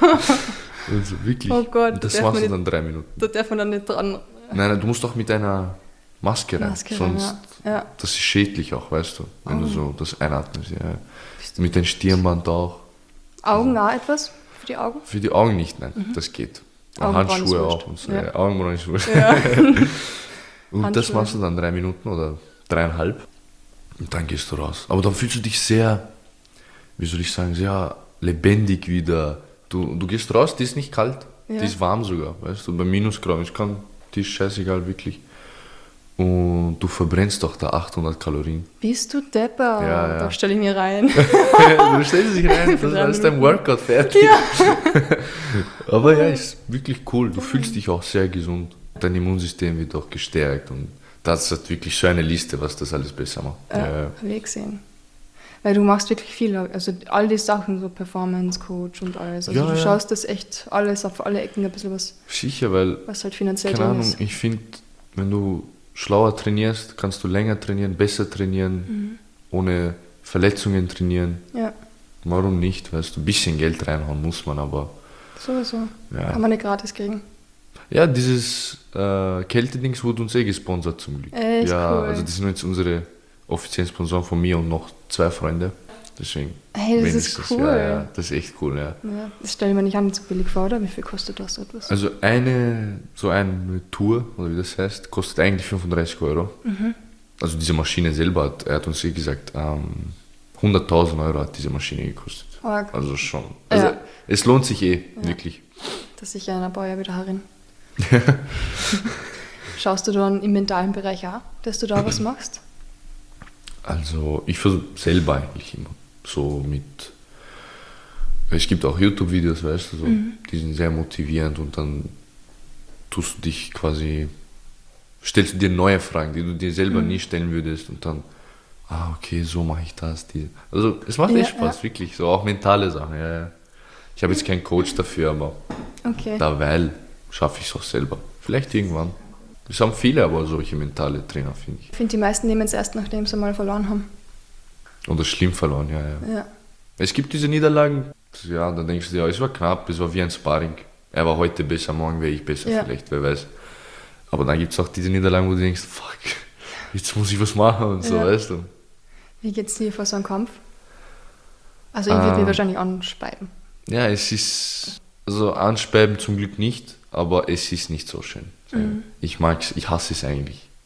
Also wirklich. Oh Gott, Und das darf machst man du nicht- dann drei Minuten. da darf man dann nicht dran. Nein, nein, du musst doch mit einer Maske rein, Maske rein, sonst, ja. Ja. das ist schädlich auch, weißt du, wenn Oh. du so das einatmest. Ja. Mit dem Stirnband auch. Augen auch etwas für die Augen? Für die Augen nicht, nein, das geht. Und Augenbrauen ist Handschuhe wurscht. auch und so. Ja. Ja. Augenbrauen ist wurscht. Ja. Und das Handschuhe. machst du dann drei Minuten oder dreieinhalb und dann gehst du raus. Aber dann fühlst du dich sehr, wie soll ich sagen, sehr lebendig wieder. Du, du gehst raus, die ist nicht kalt, Ja. die ist warm sogar, weißt du, bei Minusgraden, ich kann, die ist scheißegal, wirklich. Und du verbrennst doch da achthundert Kalorien. Bist du Depper? Ja, ja. Da stelle ich mir rein. Du stellst dich rein, Für das drei ist dein Minuten. Workout fertig. Ja. Aber ja, ist wirklich cool. Du fühlst dich auch sehr gesund. Dein Immunsystem wird auch gestärkt. Und das hat wirklich so eine Liste, was das alles besser macht. Ja, Ja, habe ich gesehen. Weil du machst wirklich viel, also all die Sachen, so Performance Coach und alles. Also Ja, du ja. schaust das echt alles auf alle Ecken ein bisschen was, sicher, weil, was halt finanziell keine drin Ahnung, ist. ich finde, wenn du schlauer trainierst, kannst du länger trainieren, besser trainieren, Mhm. ohne Verletzungen trainieren. Ja, Warum nicht? Weißt du, ein bisschen Geld reinhauen muss man, aber sowieso. ja. Kann man nicht gratis kriegen. Ja, dieses äh, Kältedings wurde uns eh gesponsert zum Glück. Echt ja, cool. also das sind jetzt unsere offiziellen Sponsoren von mir und noch zwei Freunde. Deswegen. Hey, das ist wenigstens. cool. Ja, ja, das ist echt cool, ja. Ja, das stelle ich mir nicht an so billig vor, oder? Wie viel kostet das etwas? Also eine, so eine Tour, oder wie das heißt, kostet eigentlich fünfunddreißig Euro. Mhm. Also diese Maschine selber, hat, er hat uns eh gesagt, ähm, hunderttausend Euro hat diese Maschine gekostet. Arg. Also schon. Also Ja. es lohnt sich eh, wirklich. Das ist sicher einer Bauer wieder herin. Schaust du dann im mentalen Bereich auch, dass du da was machst? Also ich versuche selber eigentlich immer so mit, es gibt auch YouTube-Videos, weißt du, so, die sind sehr motivierend und dann tust du dich quasi, stellst du dir neue Fragen, die du dir selber nie stellen würdest und dann, ah okay, so mache ich das. Die. Also es macht Ja, echt Spaß, ja. wirklich, so auch mentale Sachen. Ja, ja. Ich habe jetzt keinen Coach dafür, aber Okay. derweil schaffe ich es auch selber. Vielleicht irgendwann. Es haben viele aber solche mentale Trainer, finde ich. Ich finde, die meisten nehmen es erst, nachdem sie mal verloren haben. Oder schlimm verloren, ja, ja. Ja. Es gibt diese Niederlagen, ja, dann denkst du dir, ja, es war knapp, es war wie ein Sparring. Er war heute besser, morgen wäre ich besser Ja. vielleicht, wer weiß. Aber dann gibt es auch diese Niederlagen, wo du denkst, fuck, jetzt muss ich was machen und so, Ja. weißt du. Wie geht's dir vor so einem Kampf? Also ich würde Ähm. mich wahrscheinlich anspeiben. Ja, es ist, also anspeiben zum Glück nicht, aber es ist nicht so schön. Mhm. Ich mag's, ich hasse es eigentlich.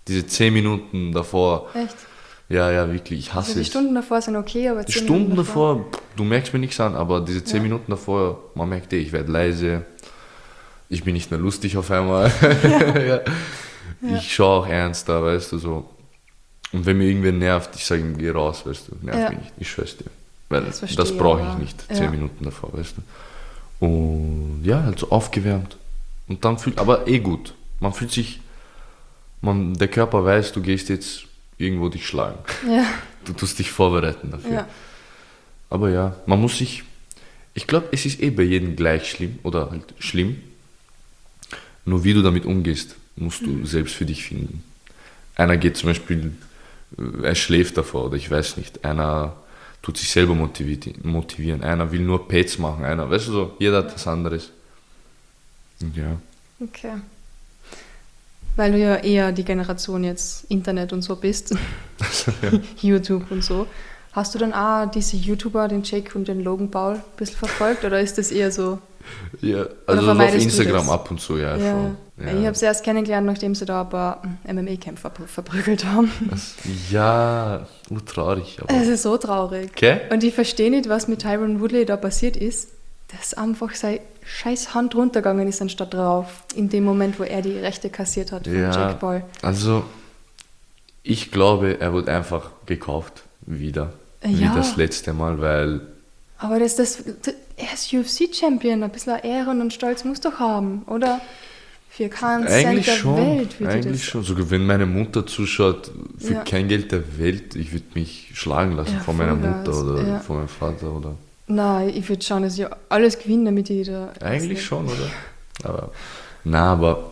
Diese zehn Minuten davor. Echt? Ja, ja, wirklich, ich hasse Also die es. Stunden davor sind okay, aber Die zehn Stunden Minuten davor. davor, du merkst mir nichts an, aber diese zehn Ja. Minuten davor, man merkt eh, ich werde leise, ich bin nicht mehr lustig auf einmal. Ja. Ja. Ich schaue auch ernster, weißt du, so. Und wenn mir irgendwer nervt, ich sage ihm, geh raus, weißt du, nerv Ja. mich nicht, ich schwör's dir. Weil Das das, verstehe ich, brauche ich aber- nicht, ja. zehn Minuten davor, weißt du. Und ja, halt so aufgewärmt. Und dann fühlt, aber eh gut. Man fühlt sich, man, der Körper weiß, du gehst jetzt irgendwo dich schlagen. Ja, Du tust dich vorbereiten dafür. ja. Aber ja, man muss sich, ich glaube, es ist eh bei jedem gleich schlimm oder halt schlimm. Nur wie du damit umgehst, musst du selbst für dich finden. Einer geht zum Beispiel, äh, er schläft davor oder ich weiß nicht. Einer tut sich selber motivi- motivieren. Einer will nur Pads machen. Einer, weißt du so, jeder hat was anderes. Und ja. Okay. Weil du ja eher die Generation jetzt Internet und so bist, YouTube und so. Hast du dann auch diese YouTuber, den Jake und den Logan Paul, ein bisschen verfolgt oder ist das eher so? Ja, also so auf vermeidest du Instagram das? ab und zu, ja, Ja. schon. Weil Ich habe sie erst kennengelernt, nachdem sie da ein paar M M A-Kämpfer ver- verprügelt haben. Das, ja, urtraurig. Aber Es ist so traurig. okay? Und ich verstehe nicht, was mit Tyron Woodley da passiert ist, dass einfach seine scheiß Hand runtergegangen ist anstatt drauf, in dem Moment, wo er die Rechte kassiert hat von Ja, Jake Paul. also ich glaube, er wurde einfach gekauft, wieder, wie Ja. das letzte Mal, weil, Aber das, das, das, er ist U F C-Champion, ein bisschen Ehren und Stolz muss doch haben, oder? Für keinen Cent eigentlich der schon, Welt würde eigentlich das. schon, sogar wenn meine Mutter zuschaut, für Ja. kein Geld der Welt, ich würde mich schlagen lassen Ja, von meiner Mutter Vollgas, oder ja. von meinem Vater oder, Nein, ich würde schauen, dass ich alles gewinne, damit ich da... eigentlich schon, oder? Aber, na, aber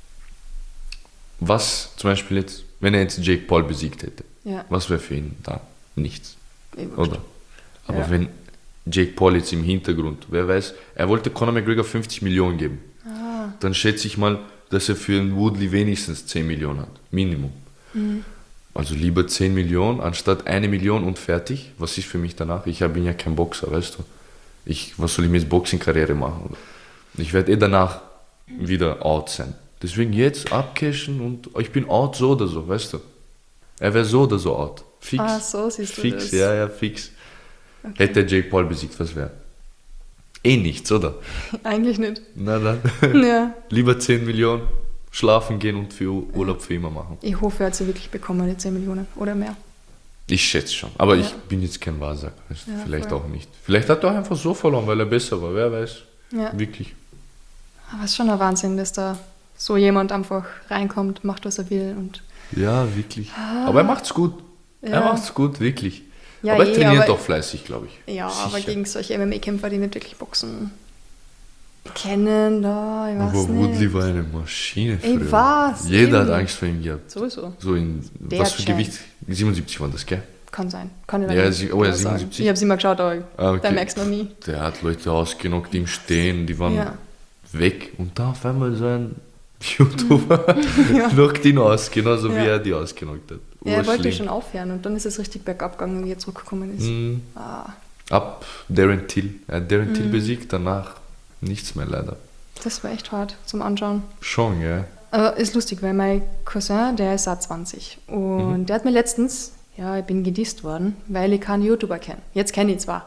was zum Beispiel jetzt, wenn er jetzt Jake Paul besiegt hätte, Ja, was wäre für ihn da? Nichts. eh wurscht. Oder? Aber Ja. wenn Jake Paul jetzt im Hintergrund, wer weiß, er wollte Conor McGregor fünfzig Millionen geben, Ah, dann schätze ich mal, dass er für einen Woodley wenigstens zehn Millionen hat. Minimum. mhm. Also lieber zehn Millionen anstatt eine Million und fertig. Was ist für mich danach? Ich bin ja kein Boxer, weißt du. Ich, was soll ich mit Boxing-Karriere machen? Oder? Ich werde eh danach wieder out sein. Deswegen jetzt abcashen und ich bin out so oder so, weißt du. Er wäre so oder so out. Fix. Ah, so siehst du Fix, das. ja, ja, fix. Okay. Hätte er Jake Paul besiegt, was wäre? Eh nichts, oder? Eigentlich nicht. Na dann. Ja. Lieber zehn Millionen, schlafen gehen und für Urlaub für immer machen. Ich hoffe, er hat sie wirklich bekommen, die zehn Millionen oder mehr. Ich schätze schon. Aber Ja. ich bin jetzt kein Wahrsager. Weißt du? Ja, Vielleicht voll. auch nicht. Vielleicht hat er auch einfach so verloren, weil er besser war. Wer weiß. Ja. Wirklich. Aber es ist schon ein Wahnsinn, dass da so jemand einfach reinkommt, macht, was er will. Und Ja, wirklich. Aber er macht's gut. Er Ja. macht's gut, wirklich. Ja, aber er eh, trainiert aber- doch fleißig, glaube ich. ja, Sicher. aber gegen solche M M A-Kämpfer, die nicht wirklich boxen kennen, da, ich weiß Aber Woodley nicht. war eine Maschine Ich früher. weiß, Jeder eben. hat Angst vor ihm gehabt. Sowieso. So in, Der was für Champ. Gewicht? siebenundsiebzig waren das, gell? Kann sein. Kann ich Ja, leider sie- nicht oh ja, genau sagen. siebenundsiebzig. Ich habe es immer geschaut, aber Ah, okay. da merkst du noch nie. Der hat Leute ausgenockt im Stehen, die waren Ja. weg. Und da auf einmal so ein YouTuber Ja. knockt ihn aus, genauso wie Ja. er die ausgenockt hat. Ja, er wollte Urschlimm. schon aufhören und dann ist es richtig bergab gegangen, wie er zurückgekommen ist. Mhm. Ah, Ab Darren Till. Er hat Darren Mhm. Till besiegt, danach nichts mehr leider. das war echt hart zum Anschauen. Schon, ja. Aber ist lustig, weil mein Cousin, der ist auch zwanzig und Mhm. der hat mir letztens, ja, ich bin gedisst worden, weil ich keinen YouTuber kenne. Jetzt kenne ich ihn zwar,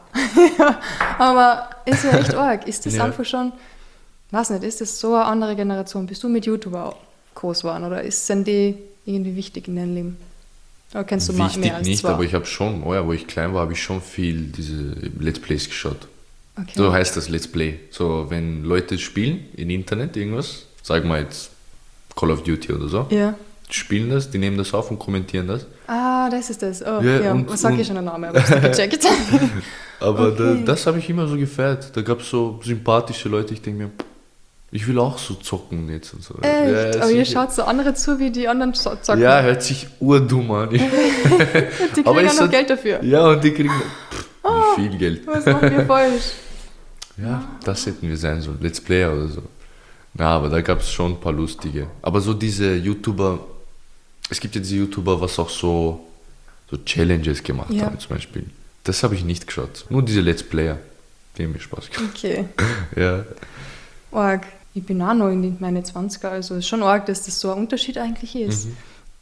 aber ist ja echt arg. Ist das Ja. einfach schon, weiß nicht, ist das so eine andere Generation? Bist du mit YouTuber groß geworden oder ist, sind die irgendwie wichtig in deinem Leben? Oder kennst du ma- Wichtig mehr als nicht, zwei? aber ich habe schon, oh ja, wo ich klein war, habe ich schon viel diese Let's Plays geschaut. Okay. So heißt das Let's Play. So, wenn Leute spielen im Internet irgendwas, sagen wir jetzt Call of Duty oder so, Ja. spielen das, die nehmen das auf und kommentieren das. Ah, das ist das. Oh, Ja, ja, und- was sag und- ich schon den Namen, aber ich hab's nicht gecheckt. Aber da, Okay. das habe ich immer so gefeiert. Da gab es so sympathische Leute, ich denke mir, ich will auch so zocken jetzt und so. Echt? Ja, aber ihr sicher. schaut so andere zu, wie die anderen zo- zocken. Ja, hört sich urdumm an. die kriegen aber auch es noch hat- Geld dafür. Ja, und die kriegen pff, wie viel Geld. Was machen wir falsch? Ja, das hätten wir sein sollen, Let's Player oder so. Na, aber da gab es schon ein paar lustige. Aber so diese YouTuber, es gibt ja diese YouTuber, was auch so, so Challenges gemacht Ja. haben zum Beispiel. Das habe ich nicht geschaut. Nur diese Let's Player, die haben mir Spaß gemacht. Okay. Ja, Org. Ich bin auch noch in die- meine zwanziger, also ist schon arg, dass das so ein Unterschied eigentlich ist. Mhm.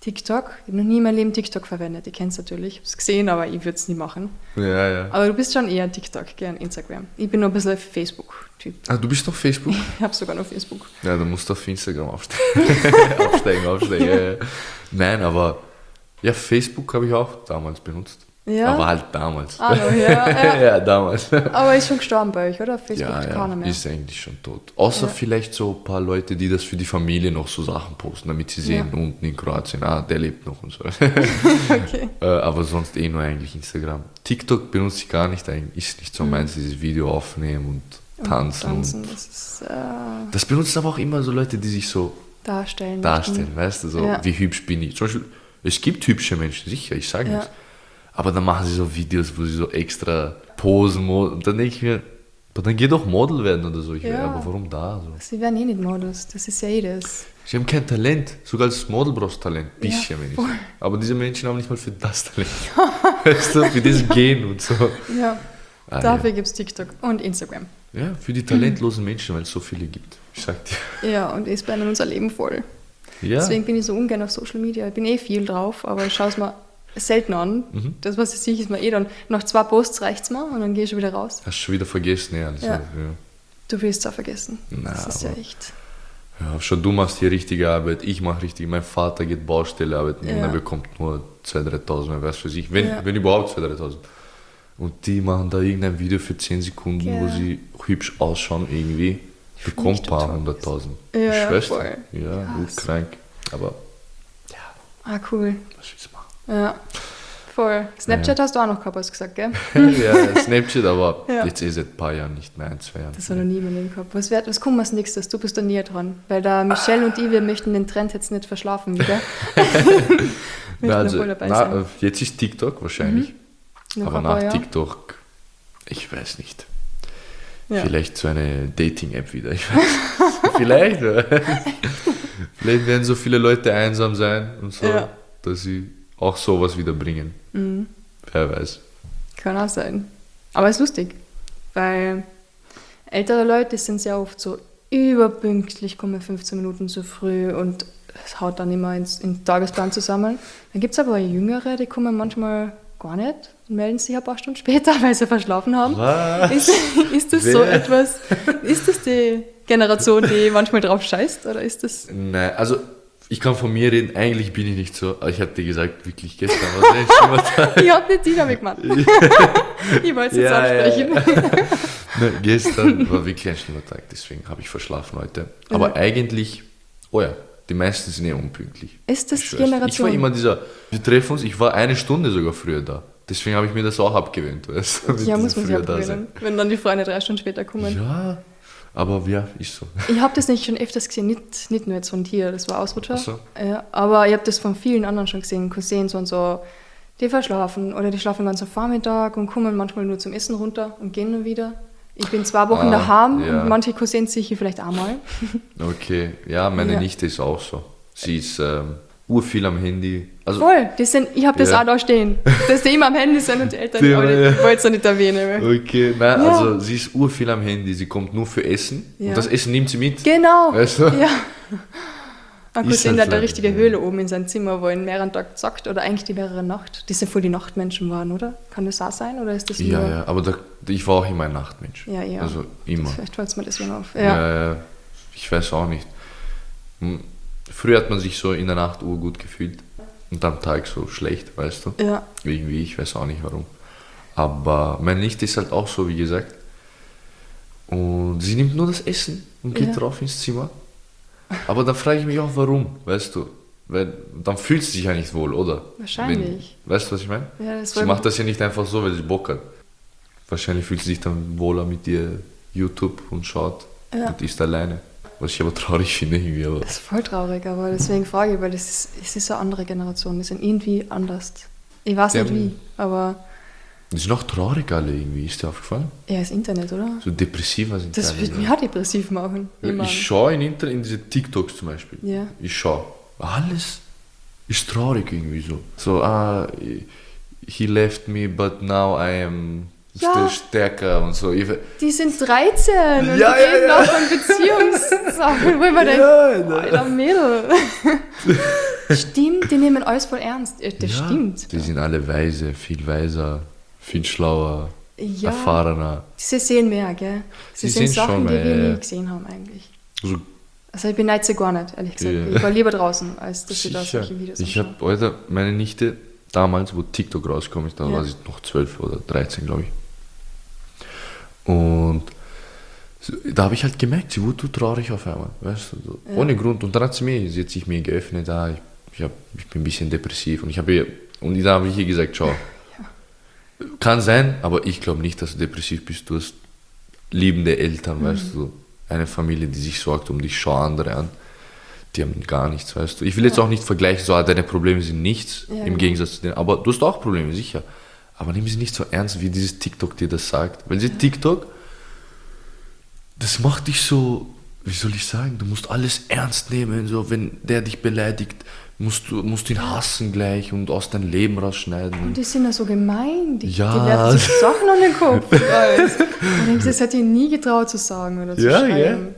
TikTok? Ich habe noch nie in meinem Leben TikTok verwendet. Ich kenne es natürlich, ich habe es gesehen, aber ich würde es nie machen. Ja, ja. Aber du bist schon eher TikTok, gern Instagram. Ich bin nur ein bisschen Facebook-Typ. Ah, du bist auf Facebook? Ich habe sogar noch Facebook. Ja, du musst auf Instagram aufsteigen. aufsteigen, aufsteigen. Ja, ja. Nein, aber ja, Facebook habe ich auch damals benutzt. Ja? Aber halt damals. Ah, no, ja, ja. ja, damals. Aber ist schon gestorben bei euch, oder? Facebook Ja, keiner ja, mehr. ist eigentlich schon tot. Außer Ja. vielleicht so ein paar Leute, die das für die Familie noch so Sachen posten, damit sie sehen, Ja. unten in Kroatien, ah, der lebt noch und so. Okay. äh, aber sonst eh nur eigentlich Instagram. TikTok benutze ich gar nicht, eigentlich ist nicht so meins, dieses Video aufnehmen und tanzen. Und tanzen, Und das ist äh, das benutzen aber auch immer so Leute, die sich so darstellen. darstellen, weißt du, so Ja. wie hübsch bin ich. Zum Beispiel, es gibt hübsche Menschen, sicher, ich sage Ja. nichts. Aber dann machen sie so Videos, wo sie so extra posen. Und dann denke ich mir, aber dann geh doch Model werden oder so. Ich Ja. will, aber warum da? So? Sie werden eh nicht Modus, das ist ja eh das. Sie haben kein Talent. Sogar als Model brauchst du Talent. Bisschen Ja, wenigstens. Aber diese Menschen haben nicht mal für das Talent. Weißt du, für das Gehen und so. Ja, Ah, dafür gibt es TikTok und Instagram. ja. ja, für die talentlosen Menschen, weil es so viele gibt. Ich sag dir. Ja, und es bleibt unser Leben voll. Ja. Deswegen bin ich so ungern auf Social Media. Ich bin eh viel drauf, aber ich schaue es mir selten an. Mhm. Das, was ich sehe, ist mir eh dann. Nach zwei Posts reicht es mir und dann gehe ich schon wieder raus. Hast schon wieder vergessen, ja. Also, Ja. ja. Du willst es auch vergessen. Na, das ist ja aber- echt. Ja, schon du machst hier richtige Arbeit, ich mache richtig, mein Vater geht Baustelle arbeiten und Ja. er bekommt nur zweitausend, dreitausend, was für sich, wenn, Ja. wenn überhaupt zweitausend, dreitausend. Und die machen da irgendein Video für zehn Sekunden, wo Ja. sie hübsch ausschauen irgendwie, Find bekommt ich ein paar total. hunderttausend. Ja, Die ja, Schwester, voll. ja, Ja, gut so. krank, aber Ah, cool. was willst du machen? Ja, voll. Snapchat hast du auch noch gehabt, hast du gesagt, gell? ja, Snapchat, aber Ja. jetzt eh seit ein paar Jahren nicht mehr, ein, zwei Jahren. Das war noch nie in meinem Leben gehabt. Was, wird, was kommt als nächstes? Du bist da näher dran. Weil da Michelle und ich, wir möchten den Trend jetzt nicht verschlafen wieder. möchten Na, also, voll dabei na, sein. äh, jetzt ist TikTok wahrscheinlich, Noch aber ein paar nach Jahre. TikTok, ich weiß nicht. Ja. Vielleicht so eine Dating-App wieder. Ich weiß nicht. Vielleicht. äh, Vielleicht werden so viele Leute einsam sein und so, Ja. dass sie auch sowas wieder bringen. Mhm. Wer weiß. Kann auch sein. Aber es ist lustig, weil ältere Leute sind sehr oft so überpünktlich, kommen fünfzehn Minuten zu früh und es haut dann immer ins, in den Tagesplan zusammen. Dann gibt es aber Jüngere, die kommen manchmal gar nicht und melden sich ein paar Stunden später, weil sie verschlafen haben. Was? Ist, ist das so Wer? etwas, ist das die Generation, die manchmal drauf scheißt oder ist das... Nein, also ich kann von mir reden, eigentlich bin ich nicht so, aber ich hatte dir gesagt, wirklich gestern war es ein schlimmer Tag. Ich hab nicht die damit gemacht. Ich wollte es jetzt Ja, ja, ansprechen. Nein, gestern war wirklich ein schlimmer Tag, deswegen habe ich verschlafen heute. Aber Ja. eigentlich, oh ja, die meisten sind eh unpünktlich. Ist das Ich die schwör's. Generation? Ich war immer dieser, wir treffen uns, ich war eine Stunde sogar früher da. Deswegen habe ich mir das auch abgewöhnt, weißt du? mit Ja, diesem muss man sich ja früher da sein. probieren, wenn dann die Freunde drei Stunden später kommen. Ja, aber ja, ist so. Ich habe das nicht schon öfters gesehen, nicht, nicht nur jetzt von dir, das war Ausrutscher. Ach so. Ja, aber ich habe das von vielen anderen schon gesehen, Cousins und so, die verschlafen oder die schlafen den ganzen Vormittag und kommen manchmal nur zum Essen runter und gehen dann wieder. Ich bin zwei Wochen Ah, daheim ja. und manche Cousins sehe ich vielleicht einmal. Okay, ja, meine Ja. Nichte ist auch so. Sie ist ähm, urviel am Handy. Also, Voll, das sind, ich habe das Ja. auch da stehen, dass die immer am Handy sind und die Eltern, Die- aber ich wollte es ja nicht erwähnen. okay, nein, Ja. also sie ist urviel am Handy. Sie kommt nur für Essen Ja. und das Essen nimmt sie mit. Genau, Weißt du? ja. Ein Ist Cousin halt hat eine leider, richtige ja. Höhle oben in seinem Zimmer, wo er den mehreren Tag zockt oder eigentlich die mehrere Nacht. Die sind voll die Nachtmenschen waren, oder? Kann das auch sein oder ist das Ja, nur... ja, aber da, ich war auch immer ein Nachtmensch. Ja, ja. Also immer. Vielleicht fällt es mir deswegen auf. Ja. Ja. Ja, ich weiß auch nicht. Hm, Früher hat man sich so in der Nacht urgut gefühlt und am Tag so schlecht, weißt du? Ja. Irgendwie, ich weiß auch nicht warum. Aber meine Nichte ist halt auch so, wie gesagt. Und sie nimmt nur das Essen und geht Ja. drauf ins Zimmer. Aber dann frage ich mich auch, warum, weißt du? Weil dann fühlt sie sich ja nicht wohl, oder? Wahrscheinlich. Wenn, weißt du, was ich meine? Ja, das Sie war- macht das ja nicht einfach so, weil sie Bock hat. Wahrscheinlich fühlt sie sich dann wohler mit ihr YouTube und schaut Ja. und ist alleine. Was ich aber traurig finde irgendwie. Aber Das ist voll traurig, aber deswegen frage ich, weil das ist, es ist eine andere Generation, die sind irgendwie anders. Ich weiß Ja, nicht wie, aber die sind auch traurig alle irgendwie, ist dir aufgefallen? ja, das Internet, oder? So depressiver sind Das die würde alle. mich auch depressiv machen. Ja, Ich mein, ich schaue in Internet, in diese TikToks zum Beispiel. Ja. Ich schaue. Alles ist traurig irgendwie so. So, ah, he left me, but now I am Ja. still stärker und so. Ich, die sind dreizehn und Ja, die ja, reden ja. auch von Beziehungssachen, wo ich mir denke, Ja, Alter Mädel. Stimmt, die nehmen alles voll ernst. Ja, das Ja, stimmt. Die sind alle weise, viel weiser, viel schlauer, Ja. erfahrener. Sie sehen mehr, gell? Sie, Sie sehen sehen Sachen, schon, die wir äh, nie gesehen haben eigentlich. Also, Also ich beneide sie gar nicht, ehrlich gesagt. Ja. Ich war lieber draußen, als dass sie da sicher. solche Videos Ich anschauen. habe, Alter, meine Nichte, damals, wo TikTok rausgekommen ist, da Ja. war sie noch zwölf oder dreizehn, glaube ich. Und so- da habe ich halt gemerkt, sie wurde so traurig auf einmal, weißt du, so, Ja. ohne Grund. Und dann hat sie mir, sie hat sich mir geöffnet, ah, ich, ich, hab, ich bin ein bisschen depressiv. Und ich habe ihr, und da habe ich ihr gesagt, schau, kann sein, aber ich glaube nicht, dass du depressiv bist. Du hast liebende Eltern, Mhm. weißt du, eine Familie, die sich sorgt um dich, schau andere an. Die haben gar nichts, weißt du. Ich will jetzt auch nicht vergleichen, so, ah, deine Probleme sind nichts, Ja, im genau. Gegensatz zu denen. Aber du hast auch Probleme, sicher. Aber nimm sie nicht so ernst, wie dieses TikTok dir das sagt. Weil dieses TikTok, das macht dich so, wie soll ich sagen, du musst alles ernst nehmen. So, wenn der dich beleidigt, musst du musst ihn hassen gleich und aus deinem Leben rausschneiden. Und die sind ja so gemein. Die, Ja. die werfen sich Sachen an den Kopf. und alles. Und denkst, das hätte ich nie getraut zu sagen oder zu Ja, schreiben.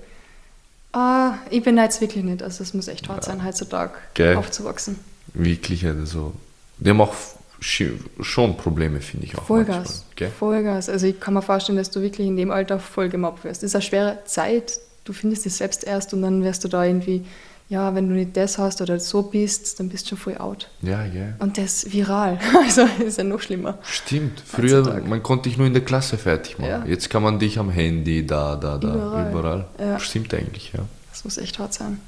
Ah, ich beneide es wirklich nicht. Also es muss echt hart sein, heutzutage Gell. aufzuwachsen. Wirklich, also. Die haben auch schi- schon Probleme, finde ich auch. Vollgas. manchmal, gell? Vollgas. Also ich kann mir vorstellen, dass du wirklich in dem Alter voll gemobbt wirst. Das ist eine schwere Zeit. Du findest dich selbst erst und dann wirst du da irgendwie, ja, wenn du nicht das hast oder so bist, dann bist du schon voll out. Ja, ja. Und das viral. Also das ist ja noch schlimmer. Stimmt. Früher, Heutzutage. man konnte dich nur in der Klasse fertig machen. Ja. Jetzt kann man dich am Handy, da, da, da, Überall. überall. Ja. Stimmt eigentlich, ja. Das muss echt hart sein.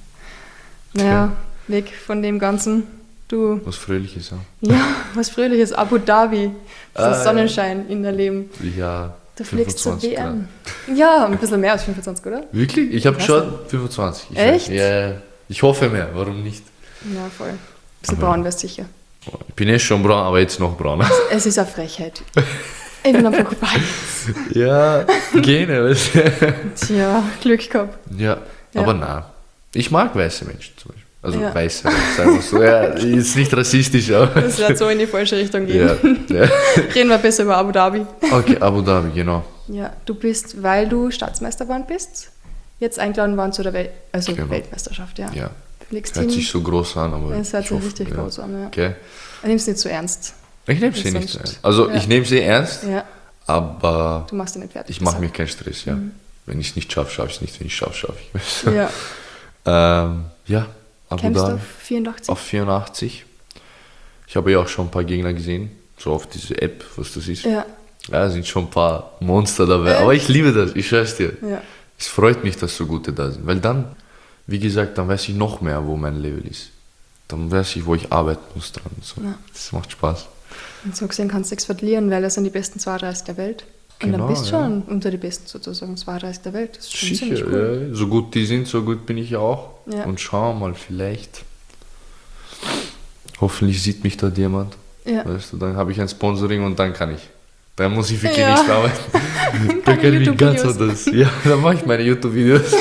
Naja, weg von dem Ganzen. Du, Was Fröhliches, ja. ja, was Fröhliches. Abu Dhabi. Das Ah, ist ja. Sonnenschein in dein Leben. Ja, Du fliegst zur fünfundzwanzig W Grad. M. Ja, ein bisschen mehr als fünfundzwanzig, oder? Wirklich? Ich habe Was schon fünfundzwanzig. Ich Echt? weiß- Ja, ich hoffe mehr, warum nicht? Ja, voll. Ein bisschen Aber- braun wärst sicher. Ich bin eh schon braun, aber jetzt noch brauner. Es ist eine Frechheit. Ich bin einfach weiß. Ja, Gene, weißt du. Tja, Glück gehabt. Ja, Ja. aber na. Ich mag weiße Menschen zum Beispiel. Also Ja. weiße, sagen wir so. Ja, ist nicht rassistisch, aber. Das wird so in die falsche Richtung gehen. Ja, ja. Reden wir besser über Abu Dhabi. Okay, Abu Dhabi, genau. Ja, du bist, weil du Staatsmeister geworden bist, jetzt eingeladen worden zu der Wel also Genau. Weltmeisterschaft, ja. Ja, Du fliegst hört hin. sich so groß an, aber. Es hört ich sich hoffe, richtig ja. groß an, ja. Okay. Nimm es nicht zu ernst. Ich nehme sie Ist nicht sonst- ernst. Also Ja. ich nehme sie ernst, Ja, aber du machst ihn nicht fertig. ich mache gesagt. mir keinen Stress, ja. Wenn ich es nicht schaffe, schaffe ich es nicht. Wenn ich es schaffe, schaffe ich es. Ja. ähm, ja, Abu Kämpfst du Dhabi auf vierundachtzig? auf vierundachtzig. Ich habe ja auch schon ein paar Gegner gesehen, so auf diese App, was das ist. Ja, Ja, sind schon ein paar Monster dabei. Echt? Aber ich liebe das, ich schwör's dir. ja. Es freut mich, dass so gute da sind. Weil dann, wie gesagt, dann weiß ich noch mehr, wo mein Level ist. Dann weiß ich, wo ich arbeiten muss dran. So. Ja. Das macht Spaß. Und so gesehen kannst du nichts verlieren, weil das sind die besten zweiunddreißig der Welt. Und Genau, dann bist du ja. schon unter die besten sozusagen zweiunddreißig der Welt. Das ist schon ziemlich Sicher, cool. ja. So gut die sind, so gut bin ich ja auch. Ja. Und schauen wir mal, vielleicht. Hoffentlich sieht mich dort jemand. Ja. Weißt du, dann habe ich ein Sponsoring und dann kann ich. Dann muss ich wirklich Ja. nicht arbeiten. Dann Keine kann ich ganz YouTube-Videos. anders. Ja, dann mache ich meine YouTube-Videos.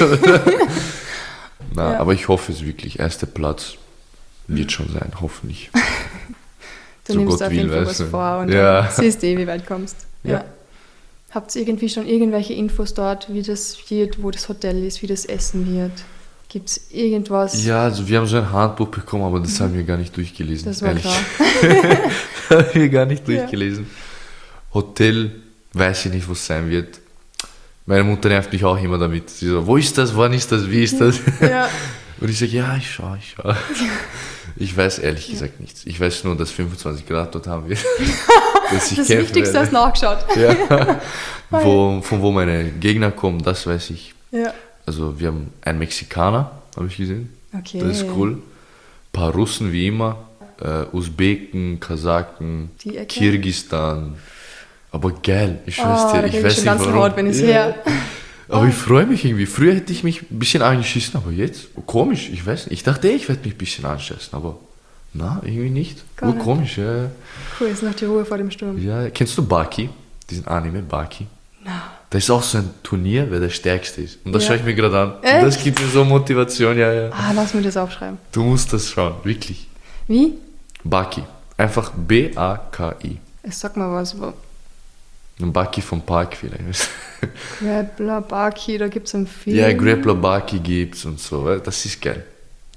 Na, Ja. aber ich hoffe es wirklich. Erster Platz wird schon sein, hoffentlich. Du So nimmst Gott auf jeden will, Fall weißt was du. vor und Ja. dann siehst du eh, wie weit kommst. Ja. Ja. Habt ihr irgendwie schon irgendwelche Infos dort, wie das wird, wo das Hotel ist, wie das Essen wird? Gibt es irgendwas? Ja, also wir haben so ein Handbuch bekommen, aber das haben wir gar nicht durchgelesen. Das war ehrlich. klar. Das haben wir gar nicht Ja. durchgelesen. Hotel, weiß ich nicht, wo es sein wird. Meine Mutter nervt mich auch immer damit. Sie so, wo ist das, wann ist das, wie ist das? Ja. Und ich sage, ja, ich schaue, ich schaue. Ich weiß ehrlich gesagt nichts. Ich weiß nur, dass fünfundzwanzig Grad dort haben wir. Dass ich Das kämpfen Wichtigste werde. hast du nachgeschaut. Ja. Wo, von wo meine Gegner kommen, das weiß ich. Ja. Also wir haben einen Mexikaner, habe ich gesehen. Okay. Das ist cool. Ein paar Russen wie immer. Äh, Usbeken, Kasaken, Die Ecke? Kirgisistan. Aber geil, ich schwör's Oh, dir, da ich krieg ich weiß schon nicht Gänsehaut, warum. wenn ich's Ja. höre. Aber ich freue mich irgendwie. Früher hätte ich mich ein bisschen angeschissen, aber jetzt, komisch, ich weiß nicht. Ich dachte, ich werde mich ein bisschen anschießen, aber na, irgendwie nicht. Gar Nur nicht. komisch, ja. Cool, ist noch die Ruhe vor dem Sturm. Ja, kennst du Baki? Diesen Anime, Baki? Na. Da ist auch so ein Turnier, wer der Stärkste ist. Und das Ja. schaue ich mir gerade an. Echt? Und das gibt mir so Motivation, ja, ja. Ah, lass mir das aufschreiben. Du musst das schauen, wirklich. Wie? Baki. Einfach B A K I. Ich sag mal was. wo- Ein Baki vom Park vielleicht. Grappler, Baki, da gibt es einen Film. Ja, Grappler Baki gibt's und so. weil Das ist geil.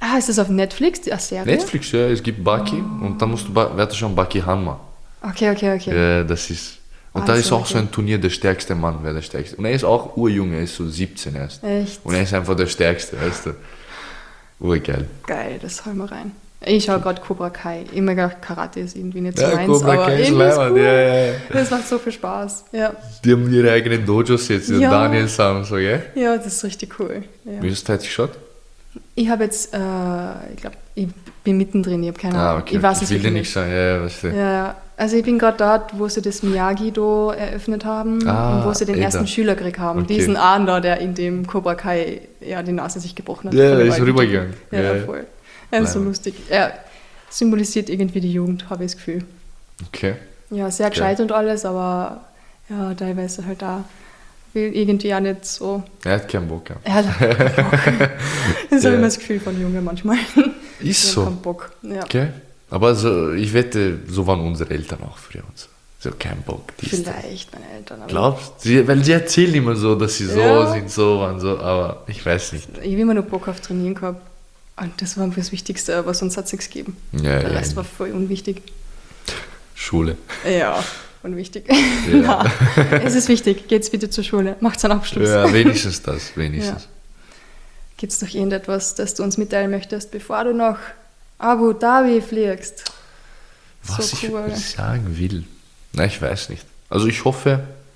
Ah, ist das auf Netflix, die Serie? Netflix, ja, es gibt Baki oh. und dann musst du, warte schon, Baki Hanma. Okay, okay, okay. Ja, das ist, und also, da ist auch okay. so ein Turnier, der stärkste Mann, wer der stärkste. Und er ist auch urjung, er ist so siebzehn erst. Echt? Und er ist einfach der Stärkste, weißt du. Urgeil. Geil, das hol mal rein. Ich schaue gerade Cobra Kai. Immer gedacht, Karate ist irgendwie nicht so ja, meins, Cobra aber Kai ist irgendwie ist cool. cool. Ja, ja, ja. Das macht so viel Spaß. Ja. Die haben ihre eigenen Dojos jetzt, ja. Daniel Sam, so, gell? Ja, das ist richtig cool. Ja. Wie hast du fertig geschaut? Ich habe jetzt, äh, ich glaube, ich bin mittendrin, ich habe keine Ahnung. Ah, okay, ich weiß okay. es Ich will dir nicht nicht sagen, ja, ja, weißt du. Ja, also ich bin gerade dort, wo sie das Miyagi-Do eröffnet haben ah, und wo sie den ey, ersten da. Schüler gekriegt haben. Okay. Diesen Ahn da, der in dem Cobra Kai ja, die Nase sich gebrochen hat. Ja, der ist rübergegangen. Ja, ja, voll. Ja, ist so lustig. Er symbolisiert irgendwie die Jugend, habe ich das Gefühl. Okay. Ja, sehr gescheit ja. und alles, aber ja, teilweise halt da will irgendwie auch nicht so. Er hat keinen Bock. Ja. Er hat keinen Bock. Das ist ja. immer das Gefühl von Jungen manchmal. Ist so. Keinen Bock. Ja. Okay. Aber so, ich wette, so waren unsere Eltern auch früher und so. So kein Bock. Vielleicht meine Eltern. Glaubst du? Weil sie erzählen immer so, dass sie so ja. sind, so waren, so, aber ich weiß nicht. Ich habe immer noch Bock auf Trainieren gehabt. Und das war das Wichtigste, aber sonst hat es nichts gegeben. Ja, Der ja, Rest ja. war voll unwichtig. Schule. Ja, unwichtig. Ja. Nein, es ist wichtig. Geht's bitte zur Schule. Macht's einen Abschluss. Ja, wenigstens das, wenigstens. Ja. Gibt es noch irgendetwas, das du uns mitteilen möchtest, bevor du nach Abu Dhabi fliegst? Was so ich cool. sagen will? Nein, ich weiß nicht. Also ich hoffe,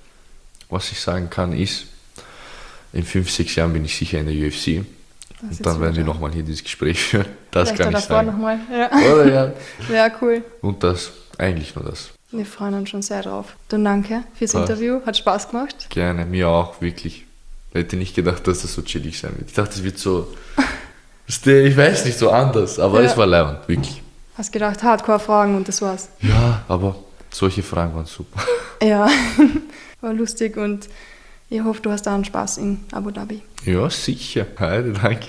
was ich sagen kann, ist, in fünf, sechs Jahren bin ich sicher in der U F C. Das und dann werden wir nochmal hier dieses Gespräch führen. Das Vielleicht kann ich davor sagen. Nochmal. Ja. Oder ja. Ja, cool. Und das, eigentlich nur das. Wir freuen uns schon sehr drauf. Dann danke fürs Passt. Interview. Hat Spaß gemacht. Gerne, mir auch, wirklich. Ich hätte nicht gedacht, dass das so chillig sein wird. Ich dachte, es wird so, ich weiß nicht, so anders. Aber ja. Es war leibend, wirklich. Hast gedacht, Hardcore-Fragen und das war's. Ja, aber solche Fragen waren super. Ja, war lustig und ich hoffe, du hast da einen Spaß in Abu Dhabi. Ja, sicher. Heide, danke.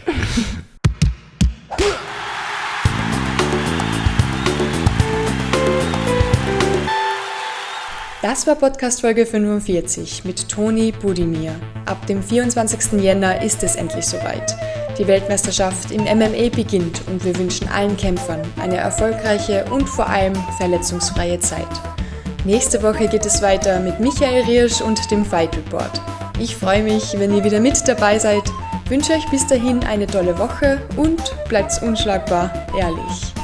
Das war Podcast-Folge fünfundvierzig mit Toni Budimir. Ab dem vierundzwanzigsten Jänner ist es endlich soweit. Die Weltmeisterschaft im M M A beginnt und wir wünschen allen Kämpfern eine erfolgreiche und vor allem verletzungsfreie Zeit. Nächste Woche geht es weiter mit Michael Riersch und dem Fight Report. Ich freue mich, wenn ihr wieder mit dabei seid, wünsche euch bis dahin eine tolle Woche und bleibt unschlagbar ehrlich.